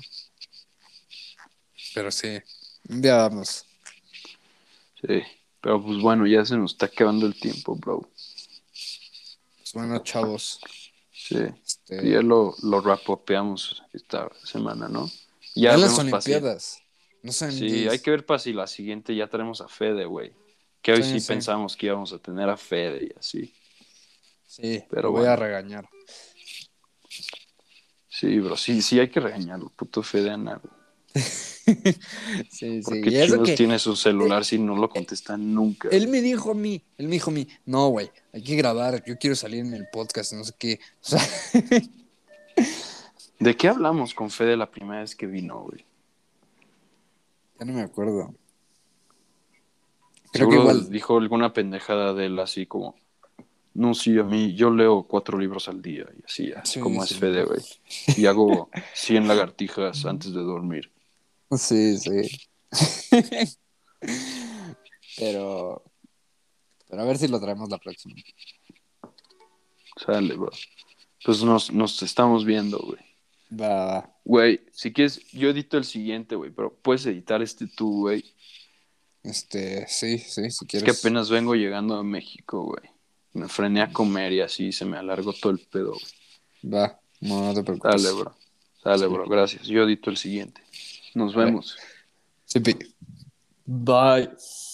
Speaker 2: pero sí, un día vamos.
Speaker 1: Sí. Pero pues bueno, ya se nos está acabando el tiempo, bro.
Speaker 2: Pues bueno, chavos,
Speaker 1: Sí. Pues ya
Speaker 2: este,
Speaker 1: lo rapopeamos esta semana, ¿no? Ya
Speaker 2: vean las
Speaker 1: vemos para si.
Speaker 2: Olimpiadas, no sean
Speaker 1: Sí, hay
Speaker 2: gays.
Speaker 1: que ver para si la siguiente ya tenemos a Fede, güey. Que hoy
Speaker 2: Sí,
Speaker 1: sí
Speaker 2: sí,
Speaker 1: pensamos que íbamos a tener a Fede y así.
Speaker 2: sí, lo
Speaker 1: Pero
Speaker 2: voy a
Speaker 1: bueno.
Speaker 2: regañar.
Speaker 1: Sí, bro, sí, sí hay que regañarlo, puto Fede Ana, güey.
Speaker 2: Sí, sí.
Speaker 1: Porque
Speaker 2: Y eso
Speaker 1: Chinos
Speaker 2: que
Speaker 1: tiene su celular si no lo contesta nunca.
Speaker 2: él me dijo a mí, no, güey, hay que grabar, yo quiero salir en el podcast, no sé qué. O sea,
Speaker 1: ¿De qué hablamos con Fede la primera vez que vino, güey?
Speaker 2: ya no me acuerdo. Creo que
Speaker 1: Seguro
Speaker 2: igual.
Speaker 1: dijo alguna pendejada de él así como, no, sí, a mí, yo leo 4 libros al día y así, así
Speaker 2: Sí,
Speaker 1: como es
Speaker 2: sí.
Speaker 1: Fede, güey. Y hago 100 lagartijas antes de dormir.
Speaker 2: Sí, sí. Pero, pero a ver si lo traemos la próxima.
Speaker 1: Sale, bro. Pues nos estamos viendo, güey.
Speaker 2: Va, va.
Speaker 1: Güey, si quieres, yo edito el siguiente, güey, pero puedes editar este tú, güey.
Speaker 2: Sí, sí, si
Speaker 1: Es que
Speaker 2: quieres.
Speaker 1: apenas vengo llegando a México, güey. Me frené a comer y así se me alargó todo el pedo, güey.
Speaker 2: Va, no, no te preocupes.
Speaker 1: Dale, bro. Dale,
Speaker 2: Sí,
Speaker 1: bro. Gracias. Yo edito el siguiente. Nos
Speaker 2: vale.
Speaker 1: vemos.
Speaker 2: Sí, Bye.